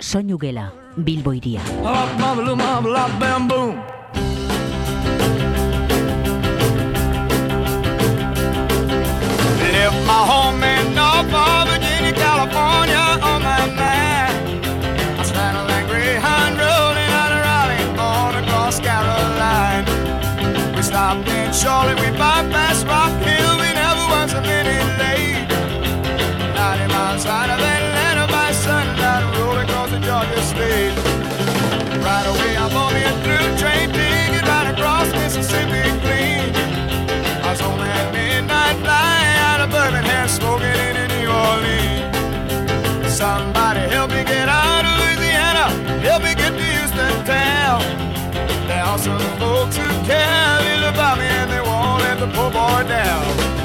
Soinu Gela, Bilbo hiria. Left my home in Norfolk, Virginia, California on my mind. I stand on that Greyhound rolling out of Raleigh on across Caroline. We stopped in Charlotte, we bypassed Rock Hill, we never was a minute late. 90 miles out of Atlanta by sundown, rolling across the Georgia state. Right away I bought me a through train ticket right across Mississippi clean. I was on that midnight flight out of Birmingham, smoking in New Orleans. Somebody help me get out of Louisiana, help me get to Houston town. There are some folks who care a little about me and they won't let the poor boy down.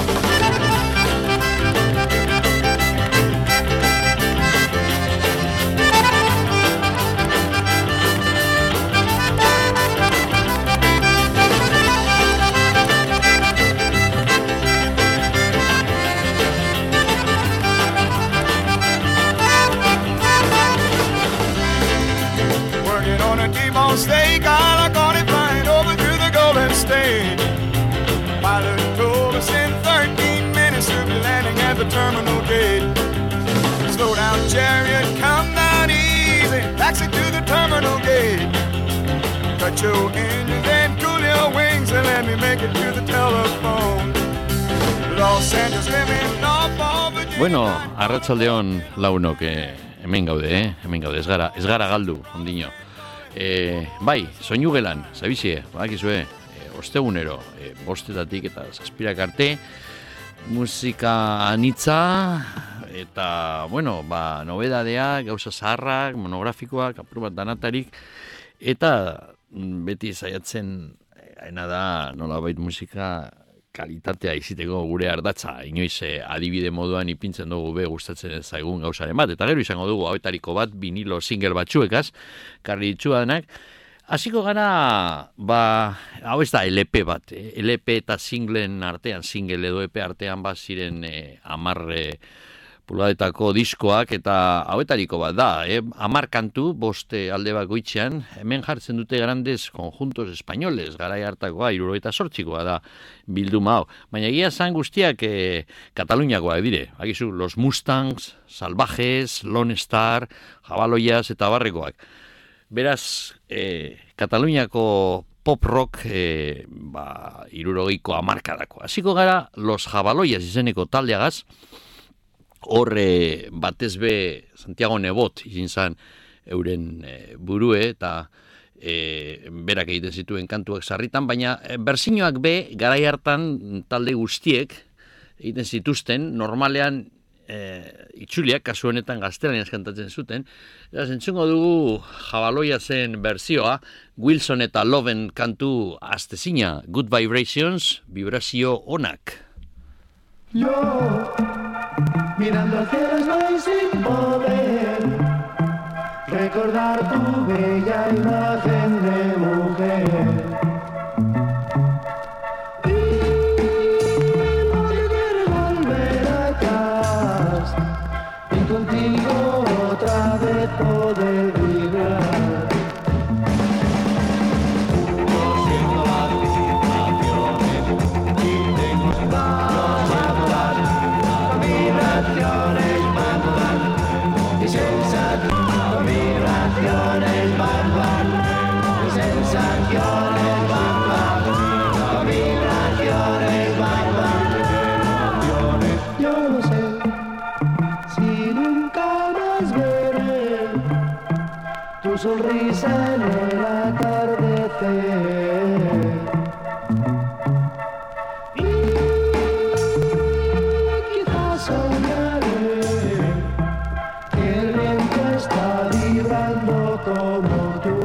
On stake, I got it flying over to the Golden State. Pilot told us in 13 minutes we'll be landing at the terminal gate. Slow down, chariot, come down easy. Taxi to the terminal gate. Cut your engines and cool your wings and let me make it to the telephone. Los Angeles, let me know. Bueno, arratsaldeon launok, hemen gaude, ez gara galdu, ondino. Bai, Soinu Gelan, zabizie, badakizue, ostegunero, bostetatik eta zazpirak arte, musika anitza, eta, bueno, nobedadea, gauza zaharrak, monografikoak, apur bat danatarik, eta beti zaiatzen, haina da, nolabait musika kalitatea iziteko gure ardatza, inoiz adibide moduan ipintzen dugu be gustatzen zaigun gauzaren bat, eta gero izango dugu hauetariko bat vinilo single batzuekaz, karri ditxuanak. Hasiko gara, hau ez da LP bat, LP eta singleen artean, single edo EP artean ziren 10 pulgadetako diskoak, eta hauetariko bat da, 10 kantu, 5 alde bakoitzean, hemen jartzen dute grandes conjuntos españoles, garai hartakoa, 78koa da bilduma hau. Baina egia zan guztiak Kataluniakoa dire, bakizu, Los Mustangs, Salvajes, Lone Star, Jabaloias eta barrekoak. Beraz, Kataluniako pop rock 70ko hamarkadako. Hasiko gara Los Jabaloias izeneko taldeagaz, hor batez be Santiago Nebot izin zan euren burue eta berak egiten zituen kantuak sarritan, baina berzinoak be garai hartan talde guztiek egiten zituzten, normalean itxuliak, kasu honetan gaztelaniaz kantatzen zuten. Eta entzungo dugu Jabaloiasen berzioa, Wilson eta Loven kantu astezina, Good Vibrations, vibrazio onak. Yo, mirando al cielo estoy sin poder recordar tu bella imagen de mujer. Y porque quiero volver atrás y contigo otra vez poder vibrar. Yo no sé si nunca más veré tu sonrisa en el atardecer. Y quizás soñaré que el viento está vibrando como tú.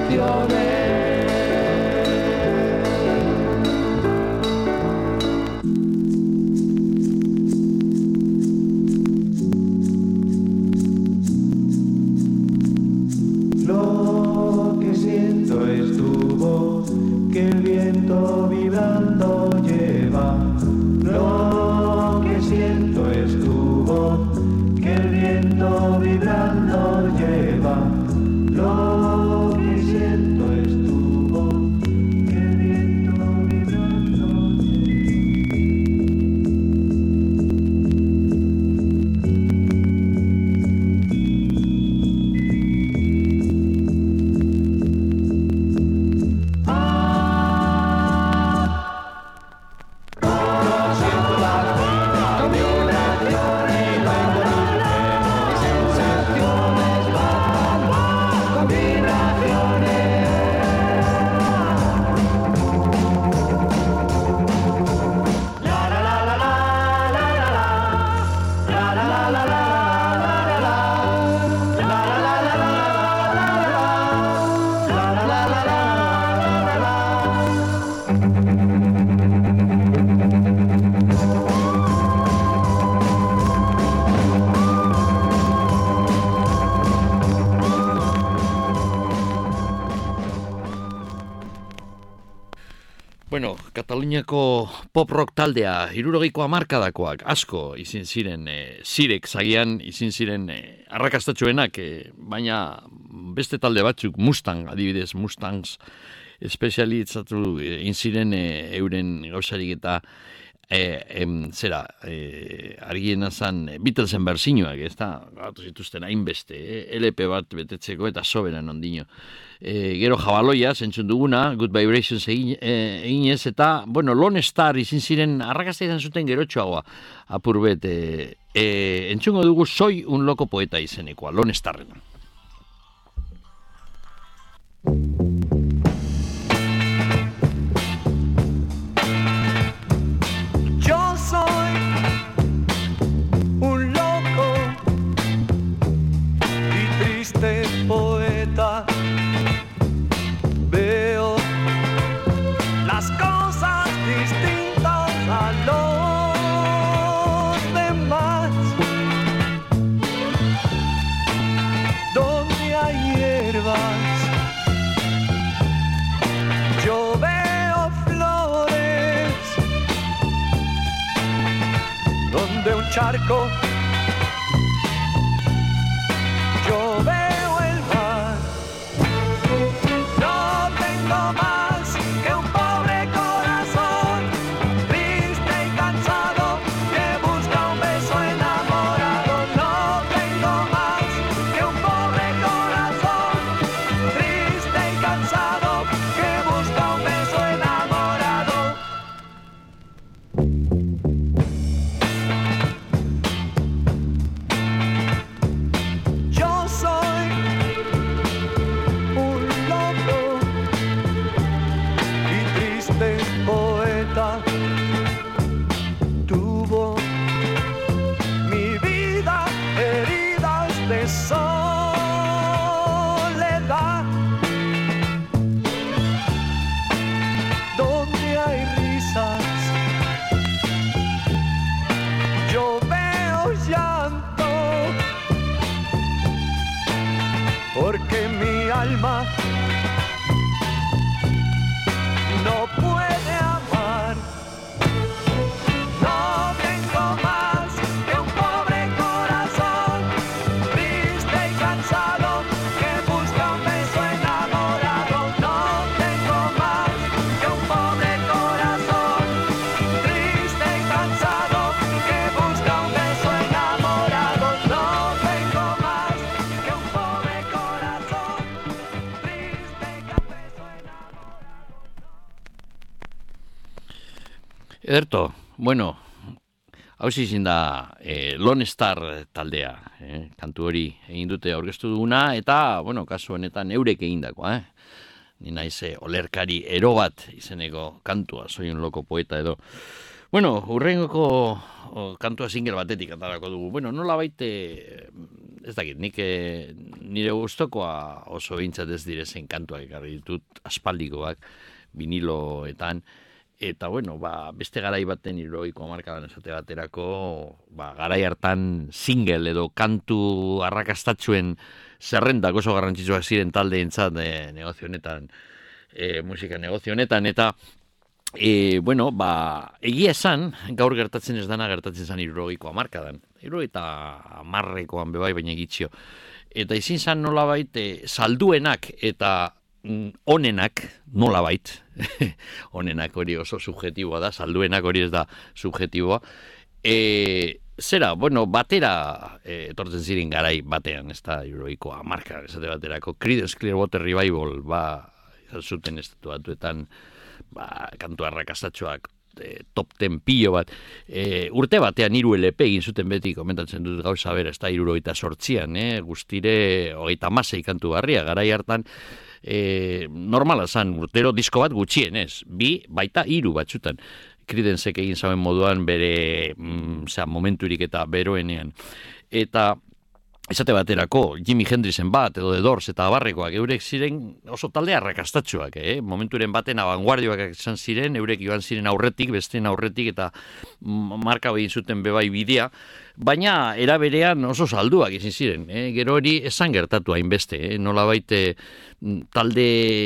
Lo que siento es tu voz, que el viento vibrando lleva. Lo que siento es tu voz, que el viento vibrando lleva. Lo que siento es tu voz, que el viento vibrando lleva. Bueno, Kataluniako pop-rock taldea, 60ko hamarkadakoak, asko izin ziren, zirek zagian izin ziren arrakastatxoenak, baina beste talde batzuk, Mustang, adibidez, Mustangs, espezialitzatu ziren euren gauzarik eta argiena zan Beatlesen bersinuak, ez da, gatu zituzten hainbeste, LP bat betetzeko eta soberan ondino. Gero Jabaloia, zentzun duguna, Good Vibrations eginez, eta, bueno, Lone Star izin ziren arrakasta izan zuten gerotxoagoa, apurbet, entzungo dugu Soy un loco poeta izenekoa, Lone Starren. Yo soy un loco y triste poeta. Veo las cosas distintas a los demás. Donde hay hierbas, yo veo flores. Donde un charco, yo veo el mar. No tengo más que un pobre corazón, triste y cansado, que busca un beso enamorado. No tengo más que un pobre corazón, triste y cansado, que busca un beso enamorado. Yo soy un loco y triste poeta. Tuvo mi vida heridas de soledad. Donde hay risas, yo veo llanto. Porque mi alma no puede amar. No tengo más que un pobre corazón, triste y cansado, que busca un beso enamorado. No tengo más que un pobre corazón, triste y cansado, que busca un beso enamorado. No tengo más que un pobre corazón, triste y cansado. Ederto, bueno, hau izin da Lone Star taldea, kantu hori egin dute aurkeztu duguna, eta, bueno, kasu honetan eurek egindakoa, Ni naiz olerkari ero bat izeneko kantua, Soy un loco poeta edo. Bueno, hurrengoko kantua single batetik atarako dugu. Bueno, nola baite, ez dakit, nik nire gustokoa oso behintzat ez direzen kantuak ekarri ditut, aspaldikoak, viniloetan, eta bueno, beste garai baten hirurogeiko hamarkadan esate baterako, garai hartan single edo kantu arrakastatxuen zerrendak oso garrantzitsuak ziren taldeentzat negozio honetan, musika negozio honetan, eta bueno, egia esan, gaur gertatzen ez dana gertatzen zen hirurogeiko hamarkadan. Hirurogeita hamarrekoan bebai baina gitxio. Eta izin zen nolabait salduenak eta onenak nolabait, onenak hori oso subjetiboa da, salduenak hori ez da subjetiboa, zera, bueno, batera etortzen ziren garai batean, ez da hirurogeiko hamarka, esate baterako, Creedence Clearwater Revival, izan zuten estatu batuetan, kantu arrakastatxoak, top 10 pilo bat, urte batean 3 LP egin zuten beti, komentatzen dut gauza bera, ez da 78an, guztire 36 kantu barria, garai hartan, normala zan urtero disko bat gutxienez, 2 baita 3 batzutan, Creedencek egin zauen moduan bere momenturik eta beroenean, eta esate baterako, Jimi Hendrixen bat, edo The Doors eta abarrekoak, eurek ziren oso talde arrakastatxoak, momenturen baten abanguardioak izan ziren, eurek joan ziren aurretik, besteen aurretik, eta marka egin zuten bebai bidea, baina eraberean oso salduak izin ziren, gero hori esan gertatu hainbeste, nolabait talde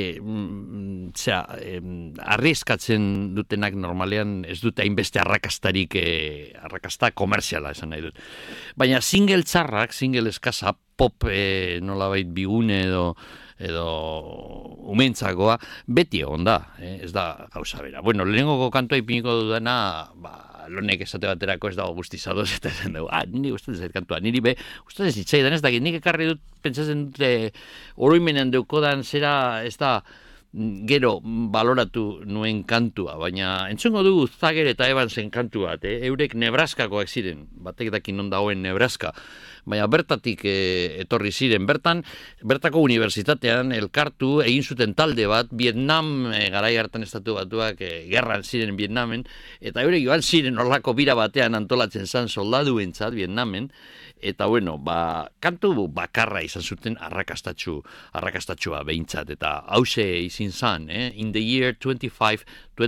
arriskatzen dutenak normalean ez dute hainbeste arrakastarik, arrakasta komerziala esan nahi dut. Baina single txarrak, single eskasa, pop nolabait bigune edo umentzakoa, beti egon da, ez da gauza bera. Bueno, lehenengoko kantua ipiniko dudana, lonek esate baterako ez dago guztizadoz, eta esan dugu, niri gustatzen zait kantua, niri gustatzen zitzaidan ez dakit, nik ekarri dut, pentsatzen dute, oroimenean deukodan zera, ez da, gero baloratu nuen kantua, baina entzungo dugu Zager eta Evansen kantu bat, eurek Nebraskakoak ziren, batek dakin non dagoen Nebraska, baina bertatik etorri ziren, bertako unibertsitatean elkartu egin zuten talde bat, Vietnam garai hartan estatu batuak gerran ziren Vietnamen, eta eurek joan ziren horlako bira batean antolatzen zan soldaduentzat Vietnamen, eta bueno, kantu bakarra izan zuten arrakastatxua behintzat, eta hause izin zan, in the year 25,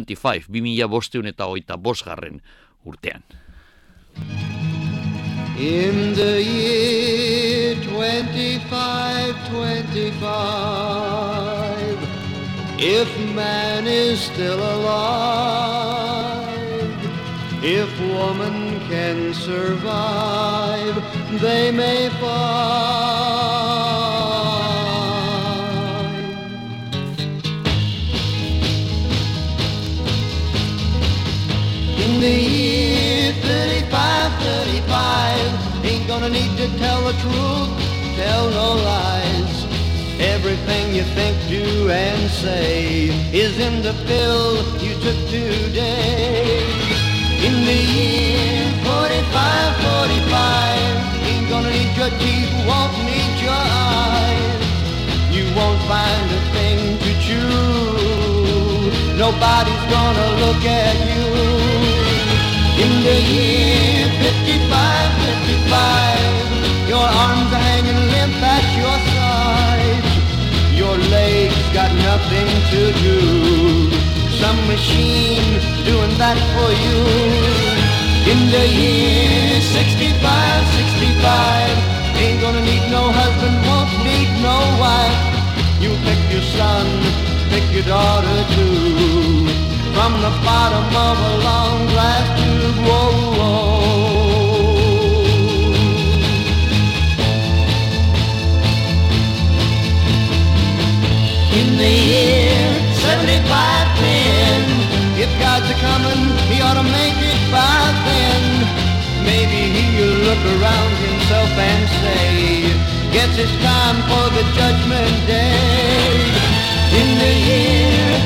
2005 urtean. In the year 25, if man is still alive, if woman can survive, they may find. In the year 35, ain't gonna need to tell the truth, tell no lies. Everything you think, do, and say is in the pill you took today. In the year 45, ain't gonna need your teeth, won't need your eyes. You won't find a thing to chew, nobody's gonna look at you. In the year 55, your arms are hanging limp at your side. Your legs got nothing to do, some machine doing that for you. In the year 65, ain't gonna need no husband, won't need no wife. You pick your son, pick your daughter too, from the bottom of a long glass tube. Whoa, whoa. In the year 75, if God's a-comin', he ought to make it by then. Maybe he'll look around himself and say, guess it's time for the judgment day. In the year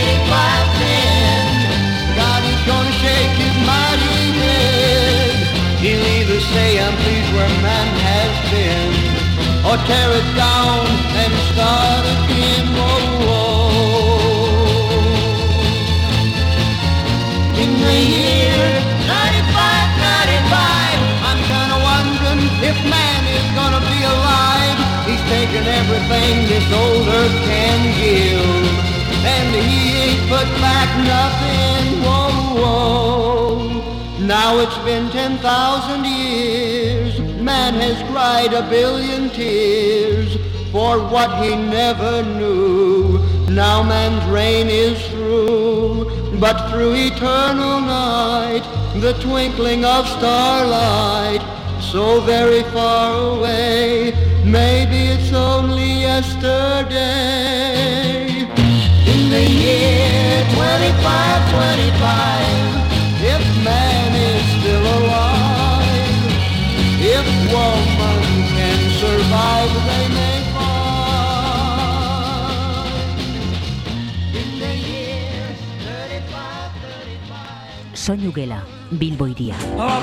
85, God is gonna shake his mighty head. He'll either say, I'm pleased where man has been, or tear it down and start again. Whoa, whoa. In the year man is gonna be alive, he's taken everything this old earth can give, and he ain't put back nothing, whoa, whoa. Now it's been 10,000 years, man has cried 1 billion tears for what he never knew. Now man's reign is through, but through eternal night, the twinkling of starlight, so very far away, maybe it's only yesterday. In the year 2525, if man is still alive, if woman can survive, they may find. In the year 3535. Soinu gela, Bilbo iria.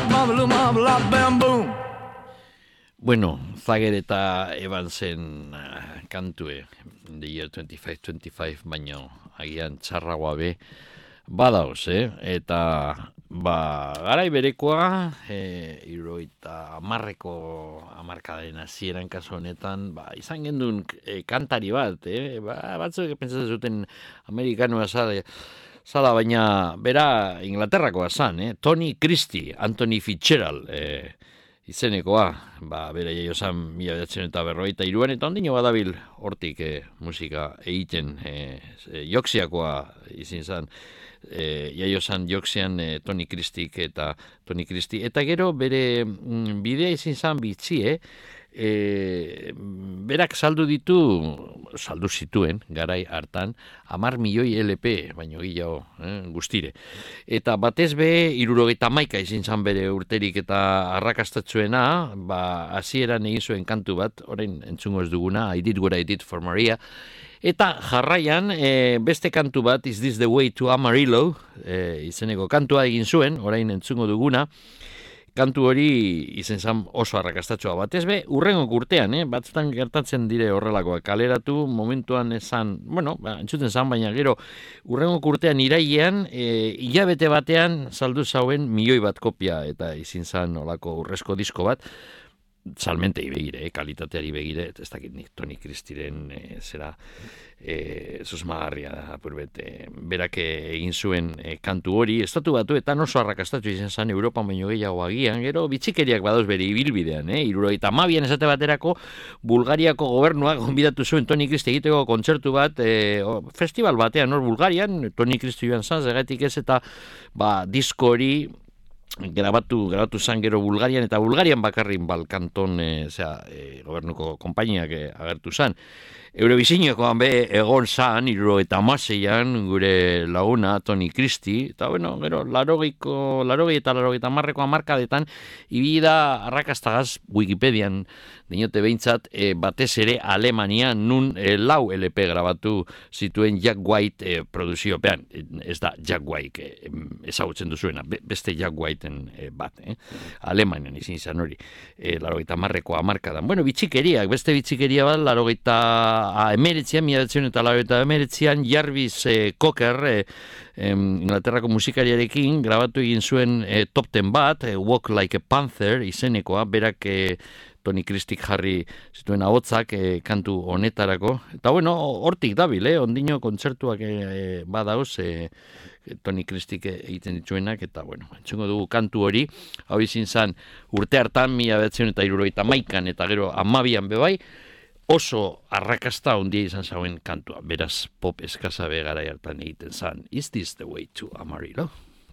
Bueno, Zager eta Evansen kantue, the year 2525, baino agian txarragoa be, badauz, eta garai berekoa, hirurogeita hamarreko hamarkadaren hasieran kasu honetan, izan gendun kantari bat, batzuk pentsatzen zuten amerikanoa zala, baina bera Inglaterrakoa zan, Tony Christie, Anthony Fitzgerald, izenekoa, bera jaio zan 1943an, eta ondino badabil hortik musika egiten, joksiakoa izin zan, jaio zan joksian Tony Christie, eta gero bere bidea izin zan bitzi, berak saldu zituen, garai hartan, 10 milioi LP, baino gehiago, guztire. Eta batez be, 71 izin zan bere urterik eta arrakastatzuena, hasieran egin zuen kantu bat, orain entzungo ez duguna, I Did What I Did for Maria, eta jarraian, beste kantu bat, Is This the Way to Amarillo, izeneko kantua egin zuen, orain entzungo duguna, kantu hori izen zan oso arrakastatxoa batez be, urrengo urtean, batzutan gertatzen dire horrelakoa, kaleratu momentuan esan, entzuten zan, baina gero urrengo urtean irailean, hilabete batean saldu zauen 1 milioi bat kopia, eta izin zan olako urrezko disko bat, salmentei begire, kalitateari begire, ez dakit nik Tony Christiren susmagarria da, apurbet, berak egin zuen kantu hori, estatu batuetan oso arrakastatxo izan zen Europan baino gehiago agian, gero bitxikeriak badoz bere ibilbidean, 72an esate baterako, Bulgariako gobernuak gonbidatu zuen Tony Christie egiteko kontzertu bat, festival batean, Bulgarian, Tony Christie joan zan, zegatik ez, eta disko hori, grabatu zan gero Bulgarian, eta Bulgarian bakarrin Balkanton gobernuko konpainiak agertu zan. Eurovisiokoan be egon zan, 76an gure laguna Tony Christie, eta gero 80 eta 90 hamarkadetan ibida arrakastagaz Wikipedian dinote behintzat, batez ere Alemania nun 4 LP grabatu zituen Jack White produziopean, ez da Jack White ezagutzen duzuena, beste Jack Whiteen bat, Alemanian izin zan hori, 80 hamarkadan. Bitxikeriak, beste bitxikeria bat, 1989an Jarvis Cocker, Inglaterrako musikariarekin grabatu egin zuen top 10 bat, Walk Like a Panther izenekoa, berak Tony Christie jarri zituen ahotzak kantu honetarako. Eta hortik dabil, ondino kontzertuak badauz, Tony Christie egiten dituenak, eta entzungo dugu kantu hori, hau izin zan urte hartan 1971an eta gero 12an bebai, oso arrakasta ondia izan zauen kantua, beraz pop eskasa begara hartan egiten zan. Is This the Way to Amarillo?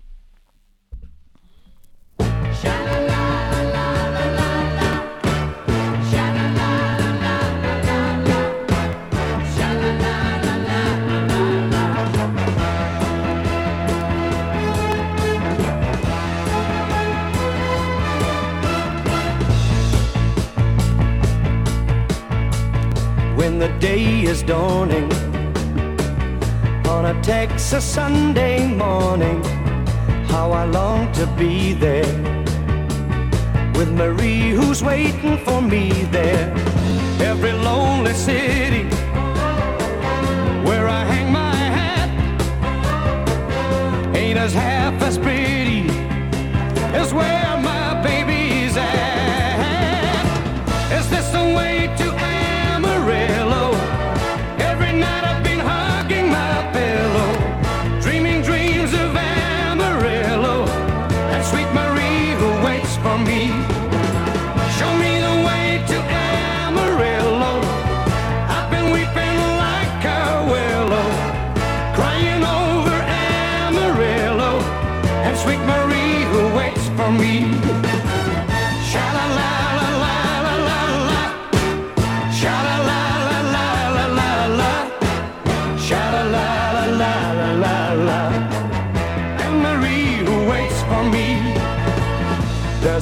When the day is dawning on a Texas Sunday morning, how I long to be there with Marie who's waiting for me there. Every lonely city where I hang my hat ain't as half as pretty as where my baby's at.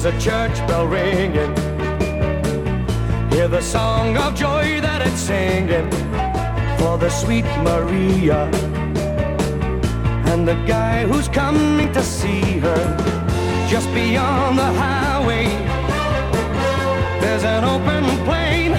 a church bell ringing. Hear the song of joy that it's singing for the sweet Maria and the guy who's coming to see her. Just beyond the highway, there's an open plain,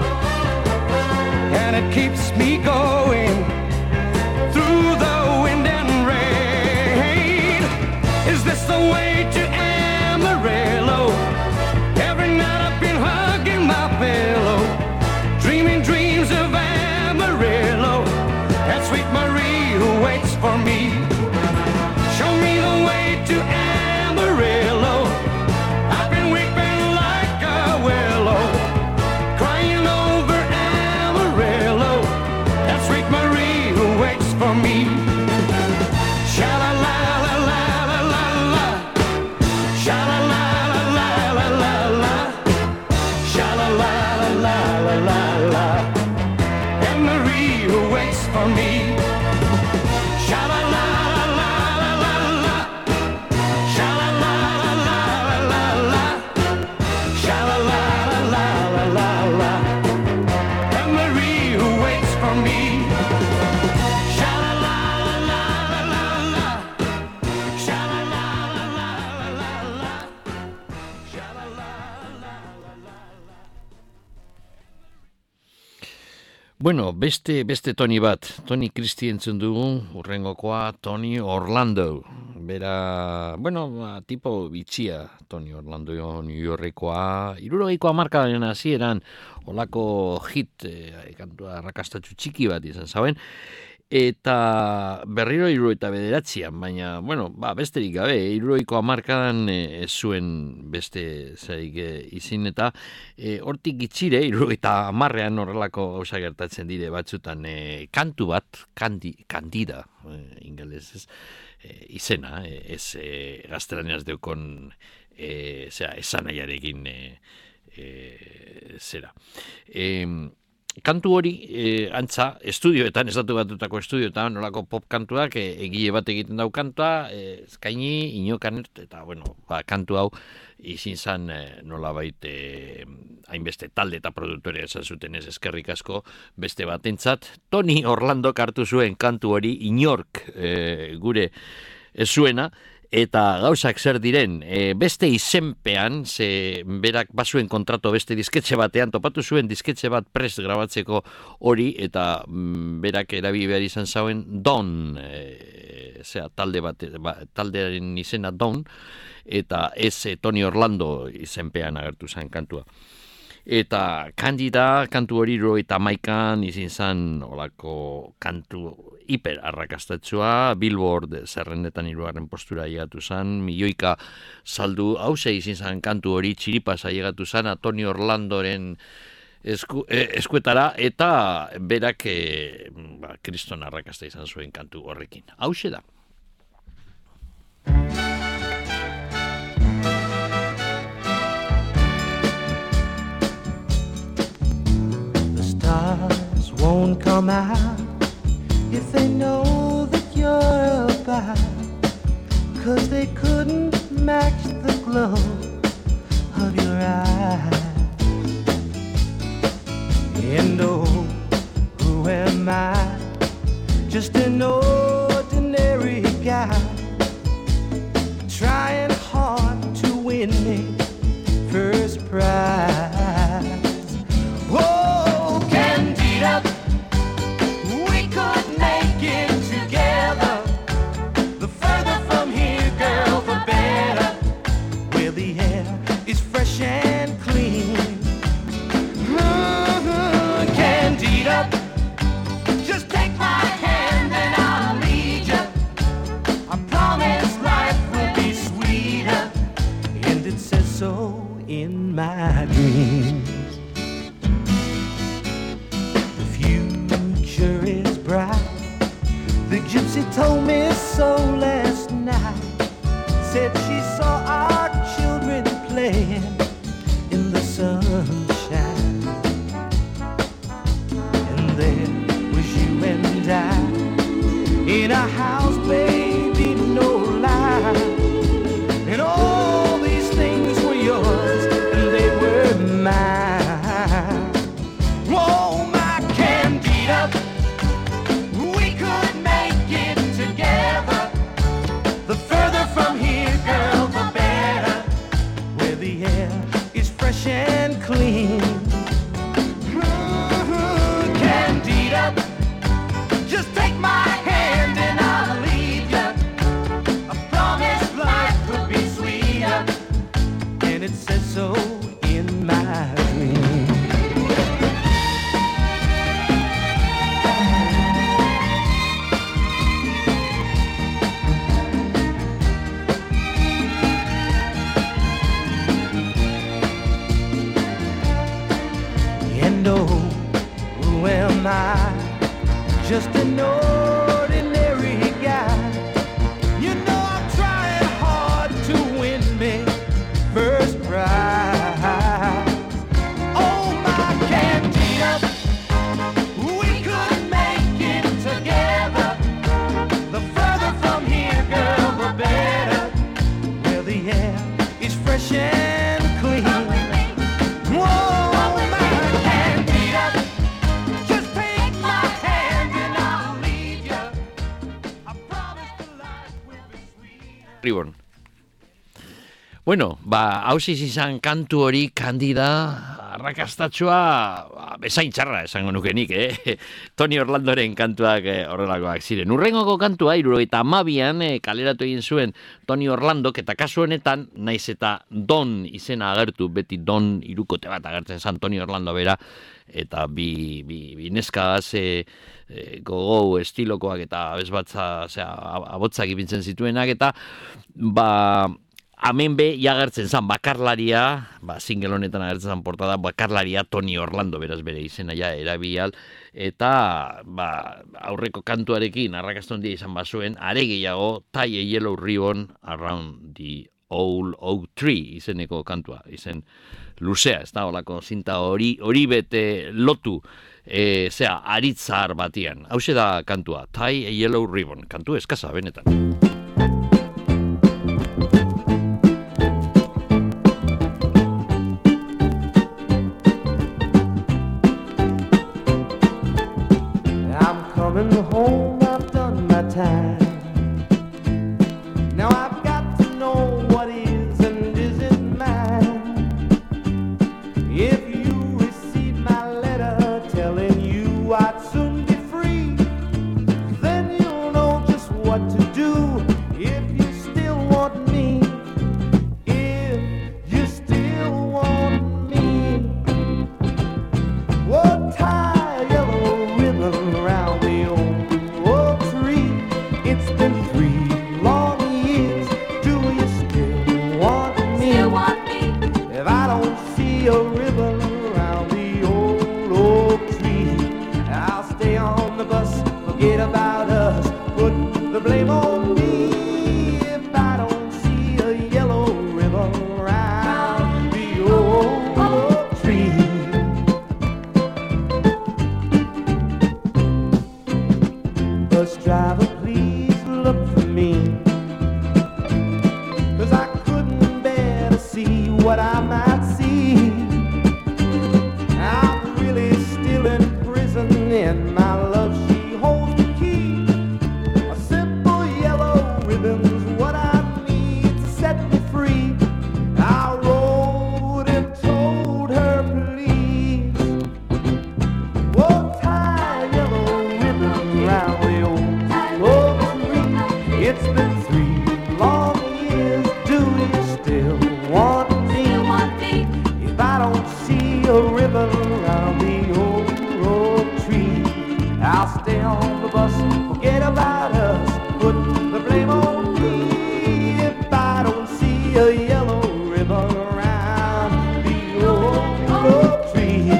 and it keeps me going through the wind and rain. Is this the way to Amarillo? Every night I've been hugging my pillow, dreaming dreams of Amarillo, that sweet Marie who waits for me. Show me the way to Amarillo. I've been weeping like a willow, crying over Amarillo, that sweet Marie who waits for me. Sha-la-la-la-la-la-la-la, sha-la-la-la-la-la-la, sha-la-la-la-la-la-la, and Marie who waits for me. Sha-la-la-la-la-la-la, sha-la-la-la-la-la-la, sha-la-la-la-la-la-la, and Marie who waits for me. Sha-la-la-la-la-la-la, sha-la-la-la-la-la-la, sha-la-la-la-la-la. Bueno, beste Tony bat, Tony Christie entzun dugu, urrengokoa Tony Orlando. Bera, tipo bitxia, Tony Orlando New Yorkekoa, 70ko hamarkadaren hasieran olako hit, kantua arrakastatsu txiki bat izan zauen, eta berriro 79an, baina, besterik gabe, 70ko hamarkadan ez zuen beste zaik izin, eta hortik gitxire, 70an horrelako gauza gertatzen dire batzutan, kantu bat, kandida, ingelesez, izena, ez gaztelaniaz deukon, esanaiarekin zera. Kantu hori, antza, estudioetan, estatu batutako estudioetan, nolako pop kantuak, egile bat egiten dau kantua, eskaini, inokanet, eta, kantu hau, izin zan nolabait hainbeste talde eta produktore esan zuten ez, eskerrik asko beste batentzat. Tony Orlando hartu zuen kantu hori, inork gure ez zuena, eta gauzak zer diren, beste izenpean, ze berak basuen kontrato beste disketxe batean, topatu zuen disketxe bat prest grabatzeko hori, eta berak erabili behar izan zauen Don, taldearen izena Don, eta ez Tony Orlando izenpean agertu zen kantua. Eta kandida, kantu hori 71an izin zen olako kantu hiper arrakastatsua, Billboard zerrendetan 3. postura llegatu zen, milioika saldu, hause izin zen kantu hori txiripasa llegatu zen, Tony Orlandoren eskuetara, eta berak kriston arrakasta izan zuen kantu horrekin. Hause da. Stars won't come out if they know that you're about, 'cause they couldn't match the glow of your eyes. And oh, who am I? Just an ordinary guy, trying hard to win the first prize. Oh, Candida, we could make it together. The further from here, girl, the better. Where the air is fresh and clean. Candida, just take my hand and I'll lead you. I promise life will be sweeter, and it says so in my dreams. The gypsy told me so last night. Said she saw our children playing in the sunshine, and there was you and I in a house, baby, no lie. And all these things were an ordinary guy. You know I'm trying hard to win me first prize. Oh, my Candida, we could make it together. The further from here, girl, the better. Where the air is fresh and clean. Whoa, my Candida, just take my hand and I'll lead you. I promise the life will be sweet. Ribbon. Bueno, hausiz izan kantu hori Kandida, arrakastatsua, bezain txarra esango nukenik, Toni Orlandoren kantuak horrelakoak ziren. Urrengoko kantua, 72an kaleratu egin zuen Toni Orlandok, eta kasu honetan, naiz eta Don izena agertu, beti Don irukote bat agertzen zan Toni Orlando bera, eta bi neskagaz gogo estilokoak eta abesbatza, abotzak ipintzen zituenak, eta hemen be agertzen zan bakarlaria, single honetan agertzen zan portada, bakarlaria Toni Orlando, beraz bere izena ja erabial, eta aurreko kantuarekin arrakasta handia izan bazuen, are gehiago Tie a Yellow Ribbon Around the Old Oak Tree izeneko kantua, izen luzea, ez da, olako zinta hori bete lotu, aritzar batian. Hauxe da kantua, Tie a Yellow Ribbon, kantu eskasa, benetan. Coming home, I've done my time. Now I've got to know what is and isn't mine. If you receive my letter telling you I'd soon be free, then you'll know just what to do if you still want me. If you still want me. Oh, tie a yellow ribbon around the oak tree. It's been 3 long years. Do you still want me? If I don't see a ribbon around the old oak tree, I'll stay on the bus, forget about us, put the blame on me. If I don't see a yellow ribbon around the old oak tree. Bus driver, please look for me, 'cause I couldn't bear to see what I might see. I'm really still in prison and my love, she holds the key. A simple yellow ribbon's what I need to set me free. I wrote and told her, please, oh, tie a yellow ribbon round the oak tree. It's been 3 long years. Do you still want me? If I don't see a ribbon around the old oak tree, I'll stay on the bus, forget about us, put the blame on me. If I don't see a yellow ribbon around the old oak tree.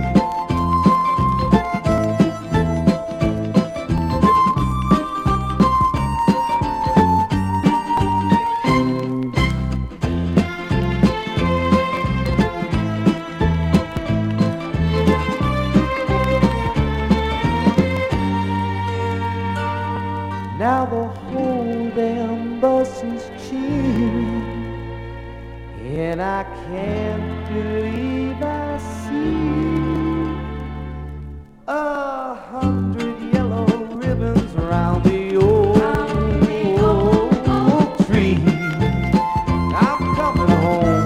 Now the whole damn bus is cheering, and I can't believe I see 100 yellow ribbons around the old tree. I'm coming home.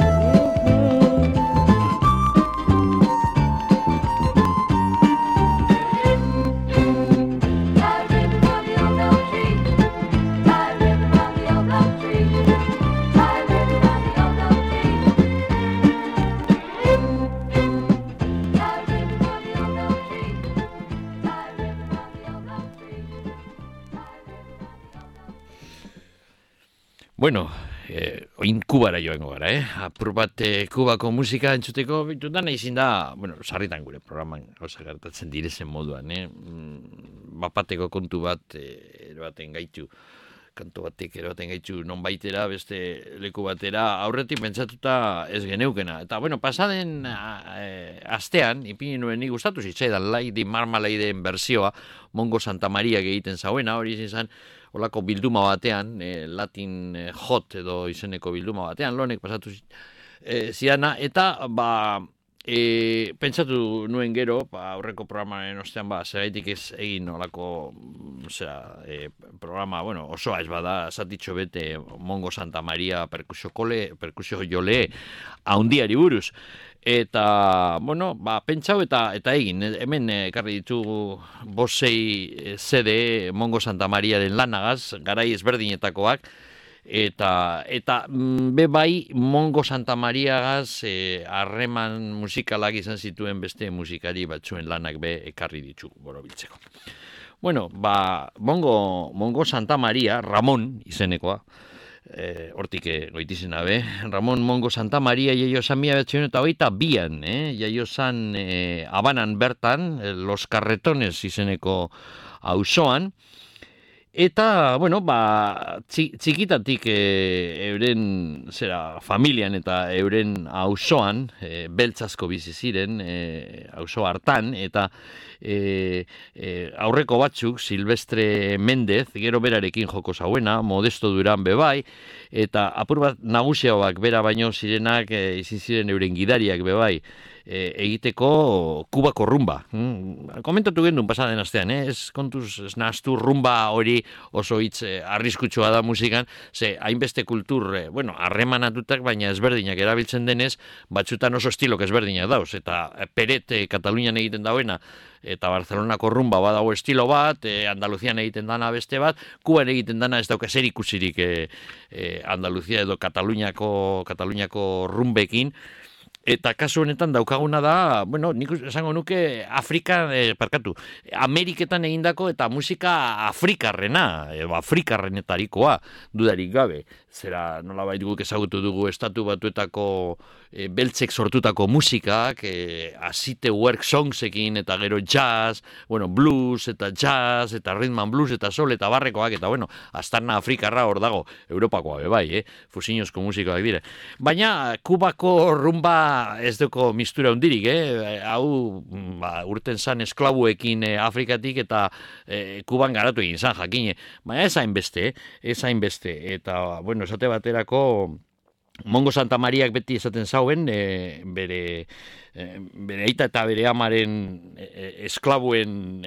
Bueno, oin Kubara joango gara, apur bat Kubako musika entzuteko bitutan ezin da, bueno, sarritan gure programan gauza gertatzen direzen moduan, bapateko kontu bat eroaten gaitu. Kantu batek eroaten gaitu non baitera, beste leku batera, aurretik pentsatuta ez geneukena. Eta, bueno, pasaden astean, ipini nuen nik gustatu zitzaidan Lady Marmaladeen bersioa, Mongo Santa Maria egiten zauena, hori izan, olako bilduma batean, Latin Hot edo izeneko bilduma batean, lonek pasatu ziana, eta, pentsatu nuen gero, aurreko programaren ostean, zeraitik ez egin olako programa, bueno, osoa ez bada, zatitxo bete Mongo Santa Maria perkusio jole haundiari buruz. Eta, bueno, pentsau eta egin, hemen ekarri ditugu 5-6 CD Mongo Santa Mariaren lanagaz, garai ezberdinetakoak, eta bai Mongo Santa Mariagaz harreman musikalak izan zituen beste musikari batzuen lanak ekarri ditugu borobiltzeko. Bueno, Mongo Santa Maria, Ramon izenekoa, hortik goitizena Ramon Mongo Santa Maria jaio zan 1922an, jaio zan Habanan bertan, Los Carretones izeneko auzoan. Eta, bueno, txikitatik euren familian eta euren auzoan, beltzasko bizi ziren auzo hartan, eta aurreko batzuk, Silvestre Mendez, gero berarekin joko zauena, Modesto Duran bebai, eta apur bat nagusiagoak bera baino zirenak, izin ziren euren gidariak bebai, egiteko Kubako rumba. Komentatu gendun pasaden astean, ez kontuz ez nahaztu rumba hori oso hitz arriskutsua da musikan, ze hainbeste kultur, harremanatutak, baina ezberdinak erabiltzen denez, batzutan oso estilok ezberdinak dauz, eta Peret Katalunian egiten dauena, eta Barcelonako rumba badago estilo bat, Andaluzian egiten dana beste bat, Kuban egiten dana ez dauka zer ikusirik Andaluzia edo Kataluniako rumbekin. Eta kasu honetan daukaguna da, nik esango nuke Ameriketan egindako eta musika afrikarrena, afrikarrenetarikoa, dudarik gabe. Zera, nolabait guk ezagutu dugu estatu batuetako beltzek sortutako musikak, azite work songsekin eta gero jazz, blues eta jazz eta rhythm and blues eta soul eta barrekoak, eta aztarna afrikarra hor dago, Europakoa bebai, fusiñozko musikoak dire. Baina, Kubako rumba ez duko mistura hundirik, hau urten zan esklabuekin Afrikatik eta Kuban garatu egin zan jakine, baina ez hainbeste, eta, esate baterako Mongo Santa Mariak beti esaten zauen, bere aita eta bere amaren esklabuen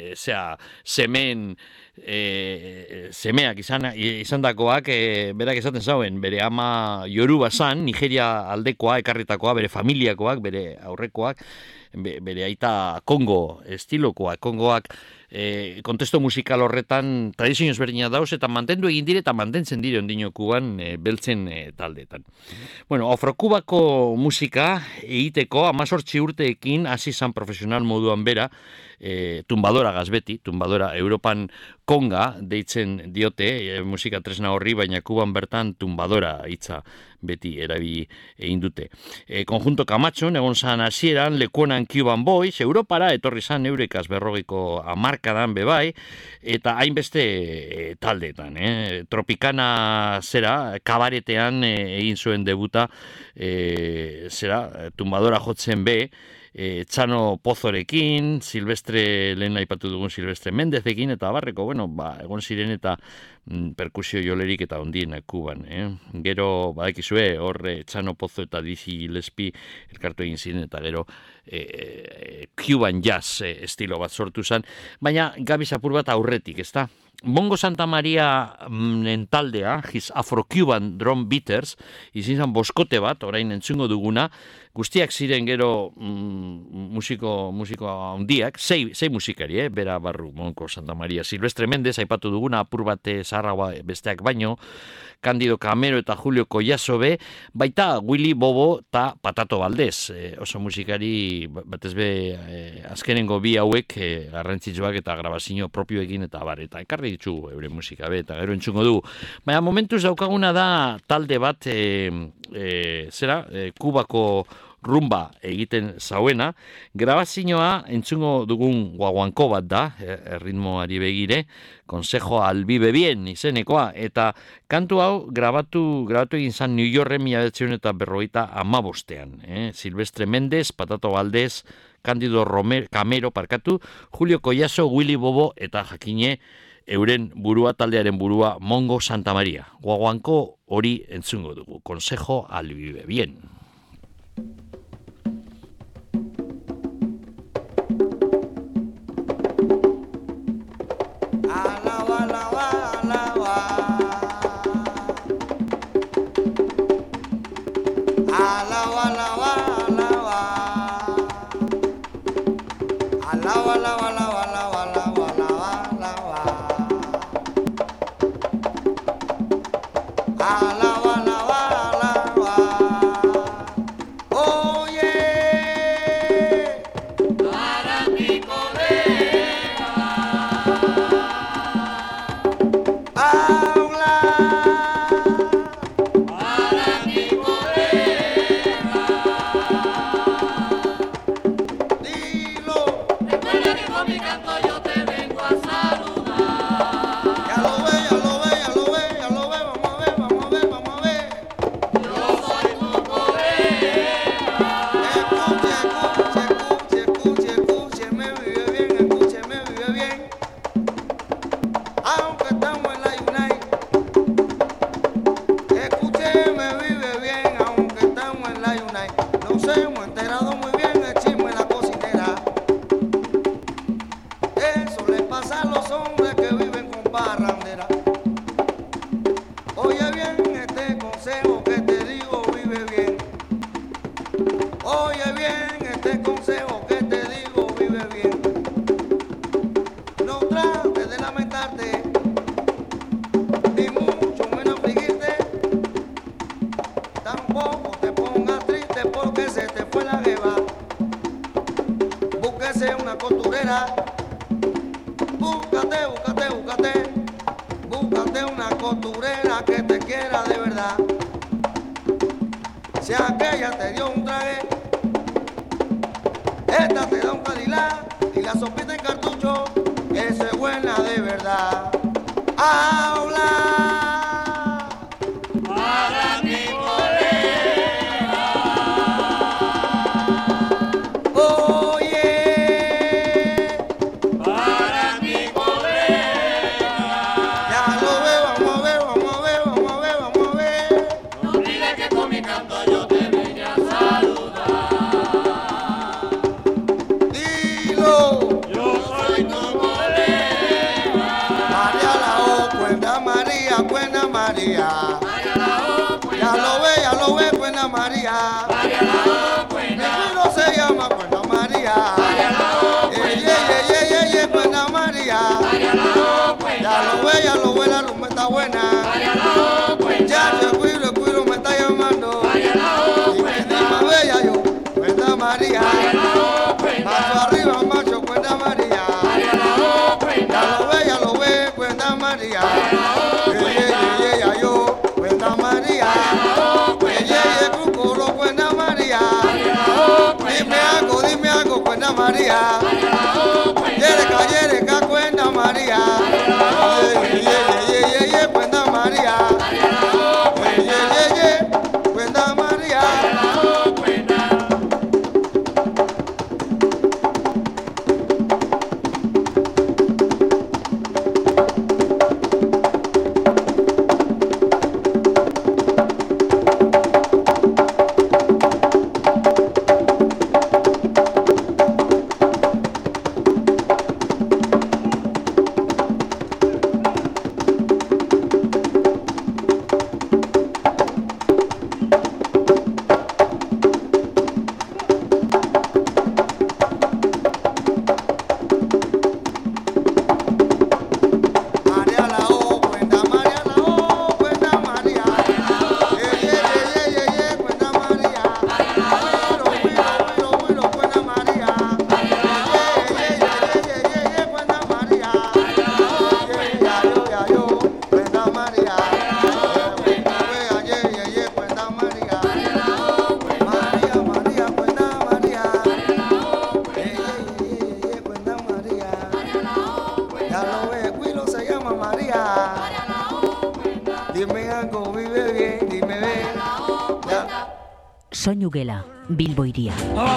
semeak izandakoak, berak esaten zauen, bere ama Yoruba zan, Nigeria aldekoa, ekarritakoa, bere familiakoak, bere aurrekoak, bere aita Kongo estilokoak, Kongoak kontesto musikal horretan tradizio ezberdina dauz eta mantendu egin dire eta mantentzen dire ondino Kuban beltzen taldeetan. Afrokubako musika egiteko 18 urteekin hasi zan profesional moduan bera, tumbadora gazbeti, tumbadora Europan konga deitzen diote musika tresna horri, baina Kuban bertan tumbadora hitza beti erabili egin dute. Konjunto Kamatxon, egon zan hasieran Lekuonan Cuban Boys, Europara etorri zan eurekaz 40ko hamarkadan bebai, eta hainbeste taldeetan. Tropicana kabaretean egin zuen debuta, tumbadora jotzen Txano Pozorekin, Silvestre, lehen aipatu dugun Silvestre Mendezekin, eta barreko, egon ziren eta perkusio jolerik eta ondien Kuban. Gero, badakizue, hor Txano Pozo eta Dizzy Gillespie elkartu egin ziren, eta gero Cuban jazz estilo bat sortu zen, baina gabiz apur bat aurretik, ezta? Mongo Santa Maria taldea, His Afro-Cuban Drum Beaters, izin zan boskote bat, orain entzungo duguna, guztiak ziren gero musiko handiak, sei musikari, bera barru Mongo Santa Maria. Silvestre Mendez, aipatu duguna, apur bat zaharragoa besteak baino, Candido Camero eta Julio Collazo baita Willy Bobo eta Patato Valdez, oso musikari batez azkenengo bi hauek garrantzitsuak eta grabazio propioekin eta bar, eta ekarri ditugu euren musika eta gero entzungo dugu. Baina momentuz daukaguna da talde bat, Kubako rumba egiten zauena. Grabazioa entzungo dugun guaguanko bat da, erritmoari begire, Consejo al Vive Bien izenekoa, eta kantu hau grabatu egin zan New Yorken 1955. Silvestre Méndez, Patato Valdés, Cándido Camero, Julio Collazo, Willy Bobo eta jakine euren burua, taldearen burua, Mongo Santa Maria. Guaguanko hori entzungo dugu, Consejo al Vive Bien. Búscate una costurera que te quiera de verdad. Si aquella te dio un traje, esta te da un Cadillac y la sopita en cartucho, esa es buena de verdad. Habla para mi colega. Oye, para mi colega. Ya lo veo, vamos a ver, vamos a ver, vamos a ver, vamos a ver. No olvides que con mi canto yo te vine a saludar. Dilo. Yo soy tu colega. María la O, Cuenta María, Cuenta María. María la O, Ya lo ve, Cuenta María. María la O, Mi Cuenta. pueblo se llama Cuenta María. María la O, Cuenta María. María la O, Cuenta. Ya lo ve, la rumba está buena. María la O, Cuenta. Ya el cuiro me está llamando. María la O, Y me Cuenta. dice más bella yo, Cuenta María. María la O, Cuenta. Macho arriba, macho, Cuenta María. María la O, Cuenta. Ya lo ve, Cuenta María. María la O, Cuenta. Ya yo, Cuenta María. Cucuro, Cuenta María. María la O, Cuenta. Dime algo, Cuenta María. María la O, Cuenta. Yereca, Cuenta María. Cuenta María. María la O, Cuenta. Cuenta María. María la O, Cuenta. Soinu gela, Bilbo iria.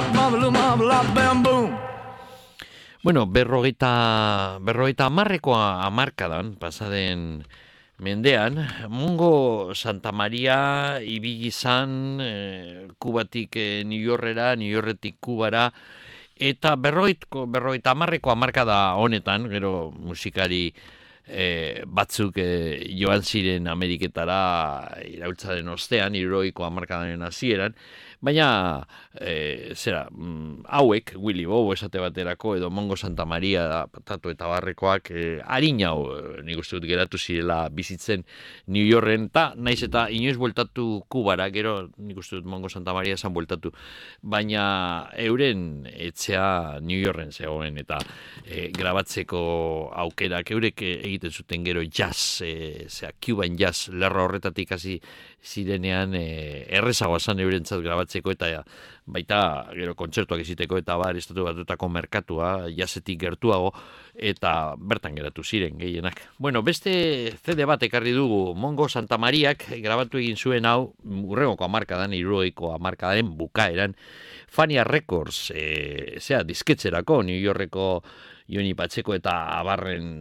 Bueno, berrogeita hamarrekoa hamarkadan, pasaden mendean, Mongo Santa Maria ibili izan Kubatik New Yorkera, New Yorketik Kubara, eta berrogeita hamarreko hamarkada honetan, gero musikari batzuk joan ziren Ameriketara iraultzaren ostean, hirurogeiko hamarkadaren hasieran, baina hauek, Willy Bobo esate baterako, edo Mongo Santa Maria Tatu eta Barrekoak harinau nik uste dut geratu zirela bizitzen New Yorken, eta naiz eta inoiz bueltatu Kubara, gero nik uste dut Mongo Santa Maria esan bueltatu, baina euren etxea New Yorken zegoen, eta grabatzeko aukerak eurek egiten zuten gero jazz, Cuban jazz lerro horretatik hasi zirenean errezagoa zan eurentzat grabatzeko, eta baita gero kontzertuak iziteko, eta Estatu Batuetako merkatua jazzetik gertuago, eta bertan geratu ziren gehienak. Bueno, beste CD bat ekarri dugu, Mongo Santa Mariak grabatu egin zuen hau hurrengoko hamarkadan, hirurogeiko hamarkadaren bukaeran, Fania Records, disketzerako, New Yorkeko Joni Pacheco eta Abarren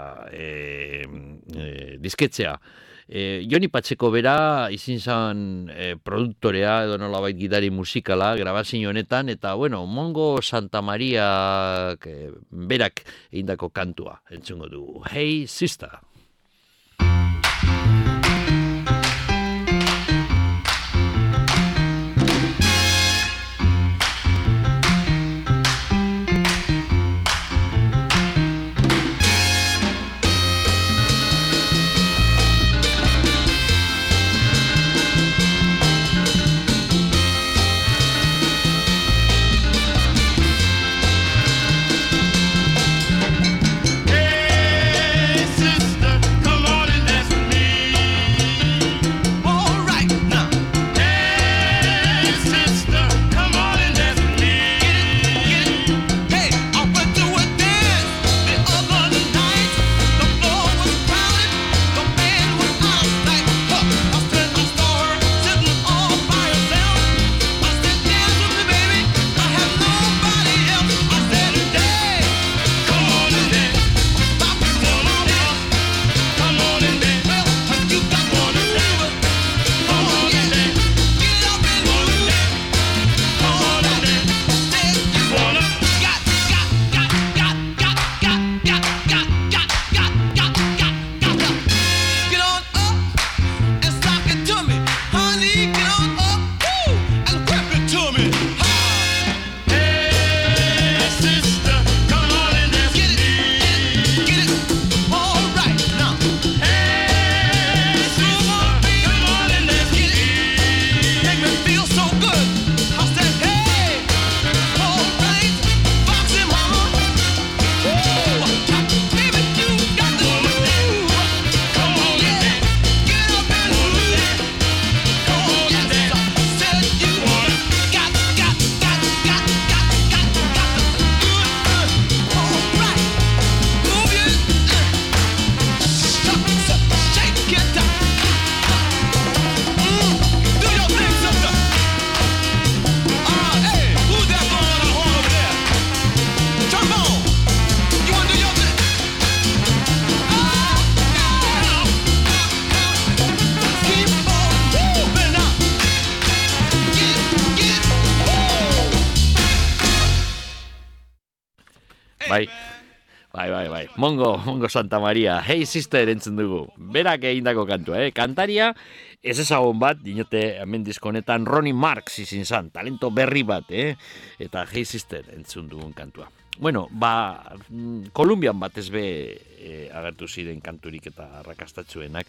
disketzea. Joni Pacheco bera izin zan produktorea edo nolabait gidari musikala grabazio honetan, eta bueno, Mongo Santa Maria berak egindako kantua entzungo du. Hey Sister. Bai. Mongo Santa Maria, Hey Sister entzun dugu. Berak egindako kantua, Kantaria, ez ezagun bat, dinote hemen diskonetan Ronnie Marx izin zan, talento berri bat, Eta Hey Sister entzun dugun kantua. Bueno, Kolumbian batez agertu ziren kanturik eta arrakastatzuenak.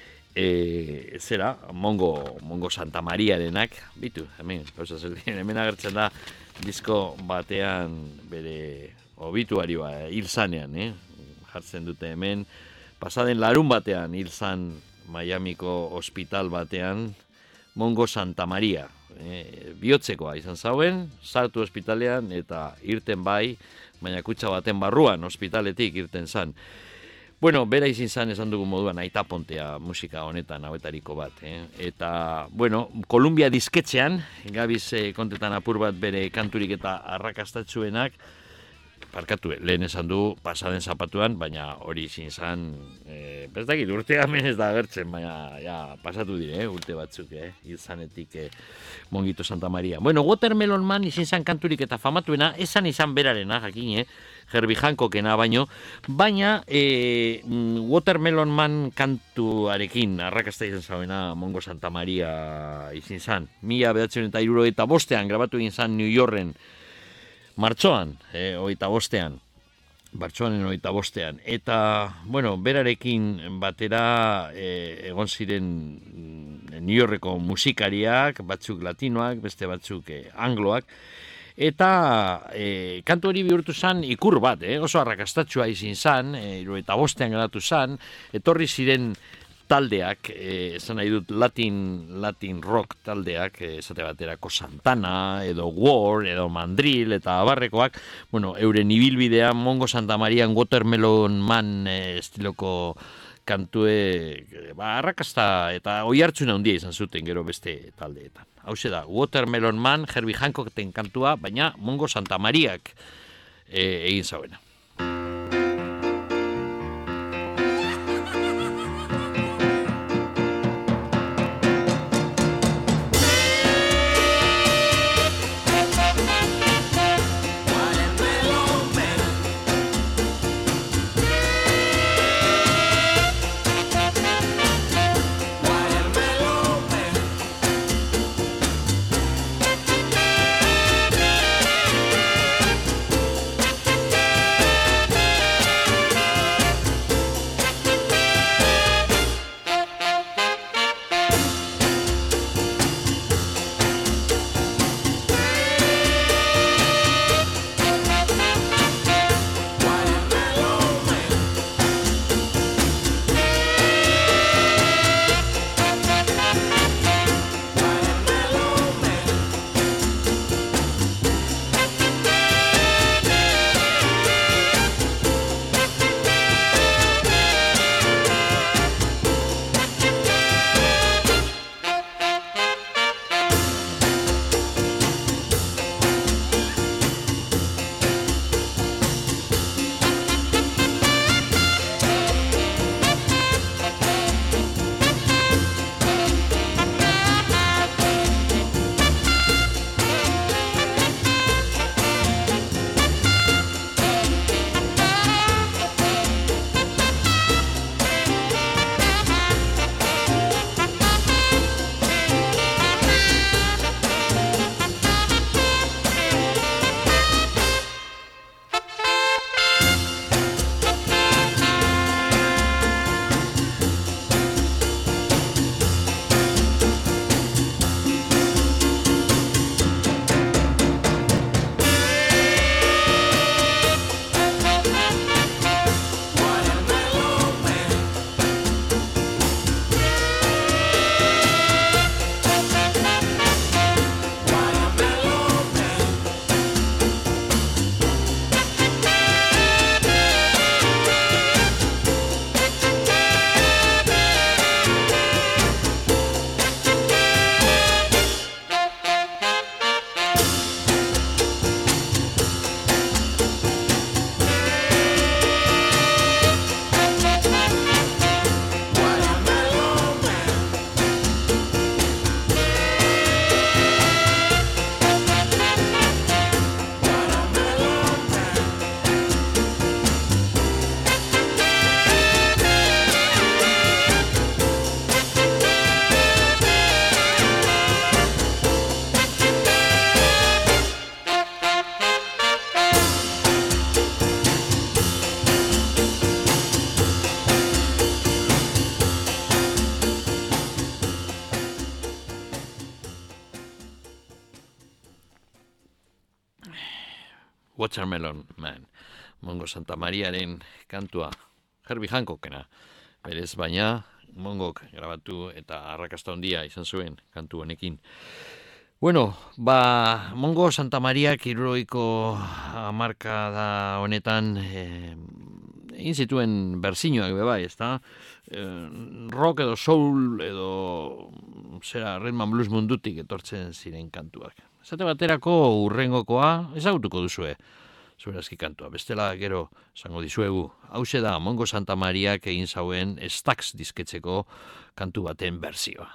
Mongo Santa Mariarenak, bitu, hemen agertzen da disko batean bere obituarioa hil zanean, jartzen dute hemen, pasaden larun batean hil zan Miamiko ospital batean, Mongo Santa Maria, bihotzekoa izan zauen, sartu ospitalean eta irten bai, baina kutxa baten barruan ospitaletik irten zan. Bueno, bera izin zan esan dugu moduan Aita Pontea musika honetan hauetariko bat. Eta, bueno, Columbia disketxean, gabiz kontetan apur bat bere kanturik eta arrakastatzuenak, parkatu, lehen esan du pasaden zapatuan, baina hori izin zan, bestakit, urtea hemen ez da agertzen, baina ja, pasatu dire, urte batzuk, izanetik Mongito Santa Maria. Bueno, Watermelon Man izin zan kanturik eta famatuena, esan izan berarena, jakin, Herbie Hancockena baino, baina Watermelon Man kantuarekin arrakasta izan zauena Mongo Santa Maria izin zan. 1975 grabatu egin zan New Yorken, martxoan, 25. Martxoanen 25. Eta, bueno, berarekin batera egon ziren New Yorkeko musikariak, batzuk latinoak, beste batzuk angloak, eta kantu hori bihurtu zan ikur bat, oso arrakastatxua izin zan, 25. geratu zan, etorri ziren taldeak, esan nahi dut Latin rock taldeak, esate baterako Santana, edo War, edo Mandril, eta abarrekoak, bueno, euren ibilbidea Mongo Santa Marian Watermelon Man estiloko kantue, arrakasta eta oihartzuna handia izan zuten gero beste taldeetan. Hauxe da, Watermelon Man, Herbie Hancocken kantua, baina Mongo Santa Mariak egin zauena. Watermelon Man, Mongo Santa Mariaren kantua, Herbie Hancockena, berez baina Mongok grabatu eta arrakasta handia izan zuen kantu honekin. Bueno, Mongo Santa Mariak hirurogeiko hamarkada honetan egin zituen berzinoak be bai, ezta? Rock edo soul edo zera rhythm and blues mundutik etortzen ziren kantuak. Esate baterako urrengokoa ezagutuko duzue. Zuberazki kantua. Bestela gero esango dizuegu. Hauxe da Mongo Santa Mariak egin zauen Stax disketzeko kantu baten berzioa.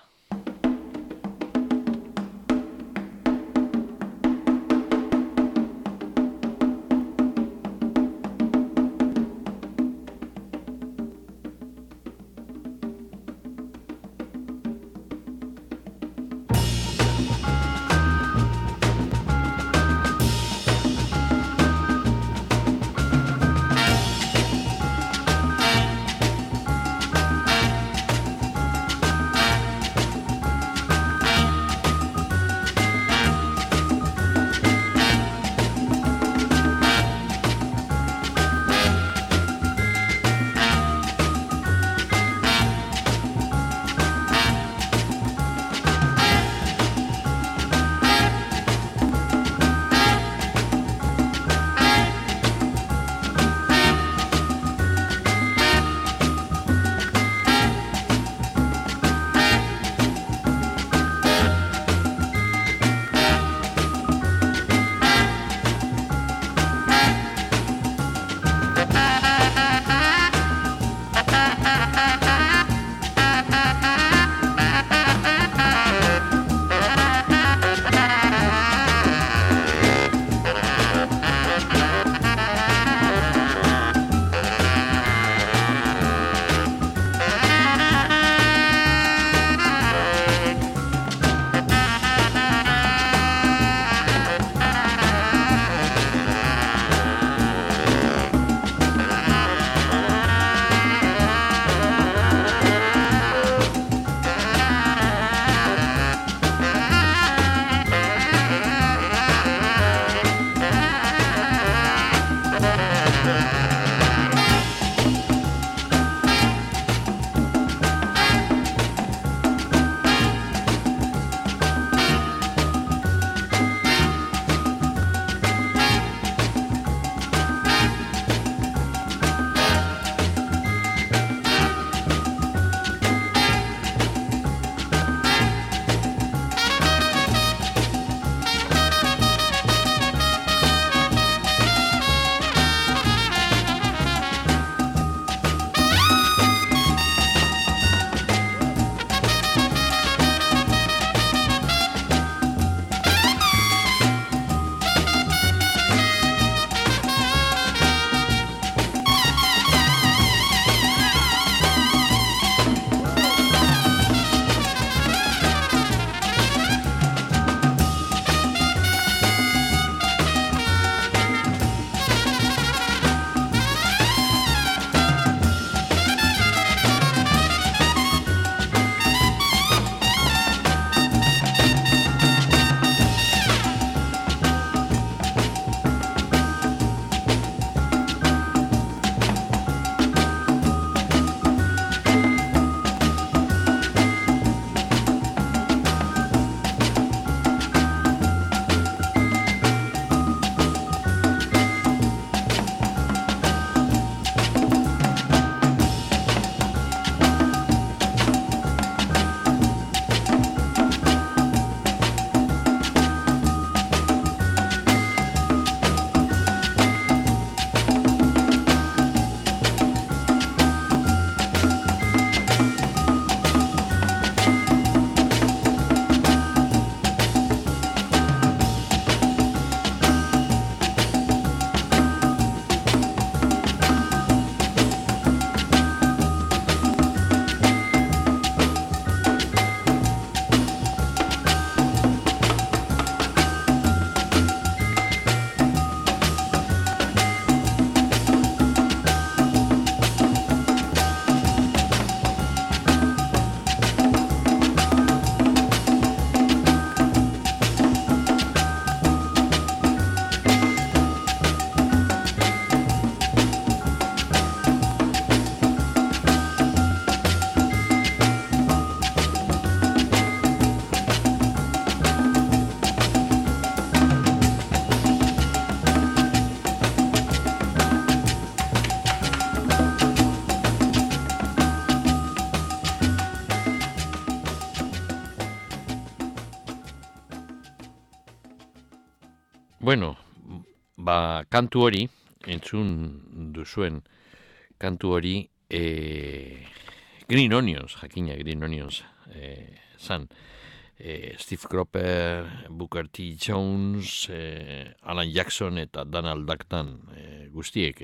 Bueno, kantu hori, entzun duzuen kantu hori, Green Onions, jakina Green Onions, zan. Steve Cropper, Booker T. Jones, Alan Jackson eta Donald Ducktan guztiek,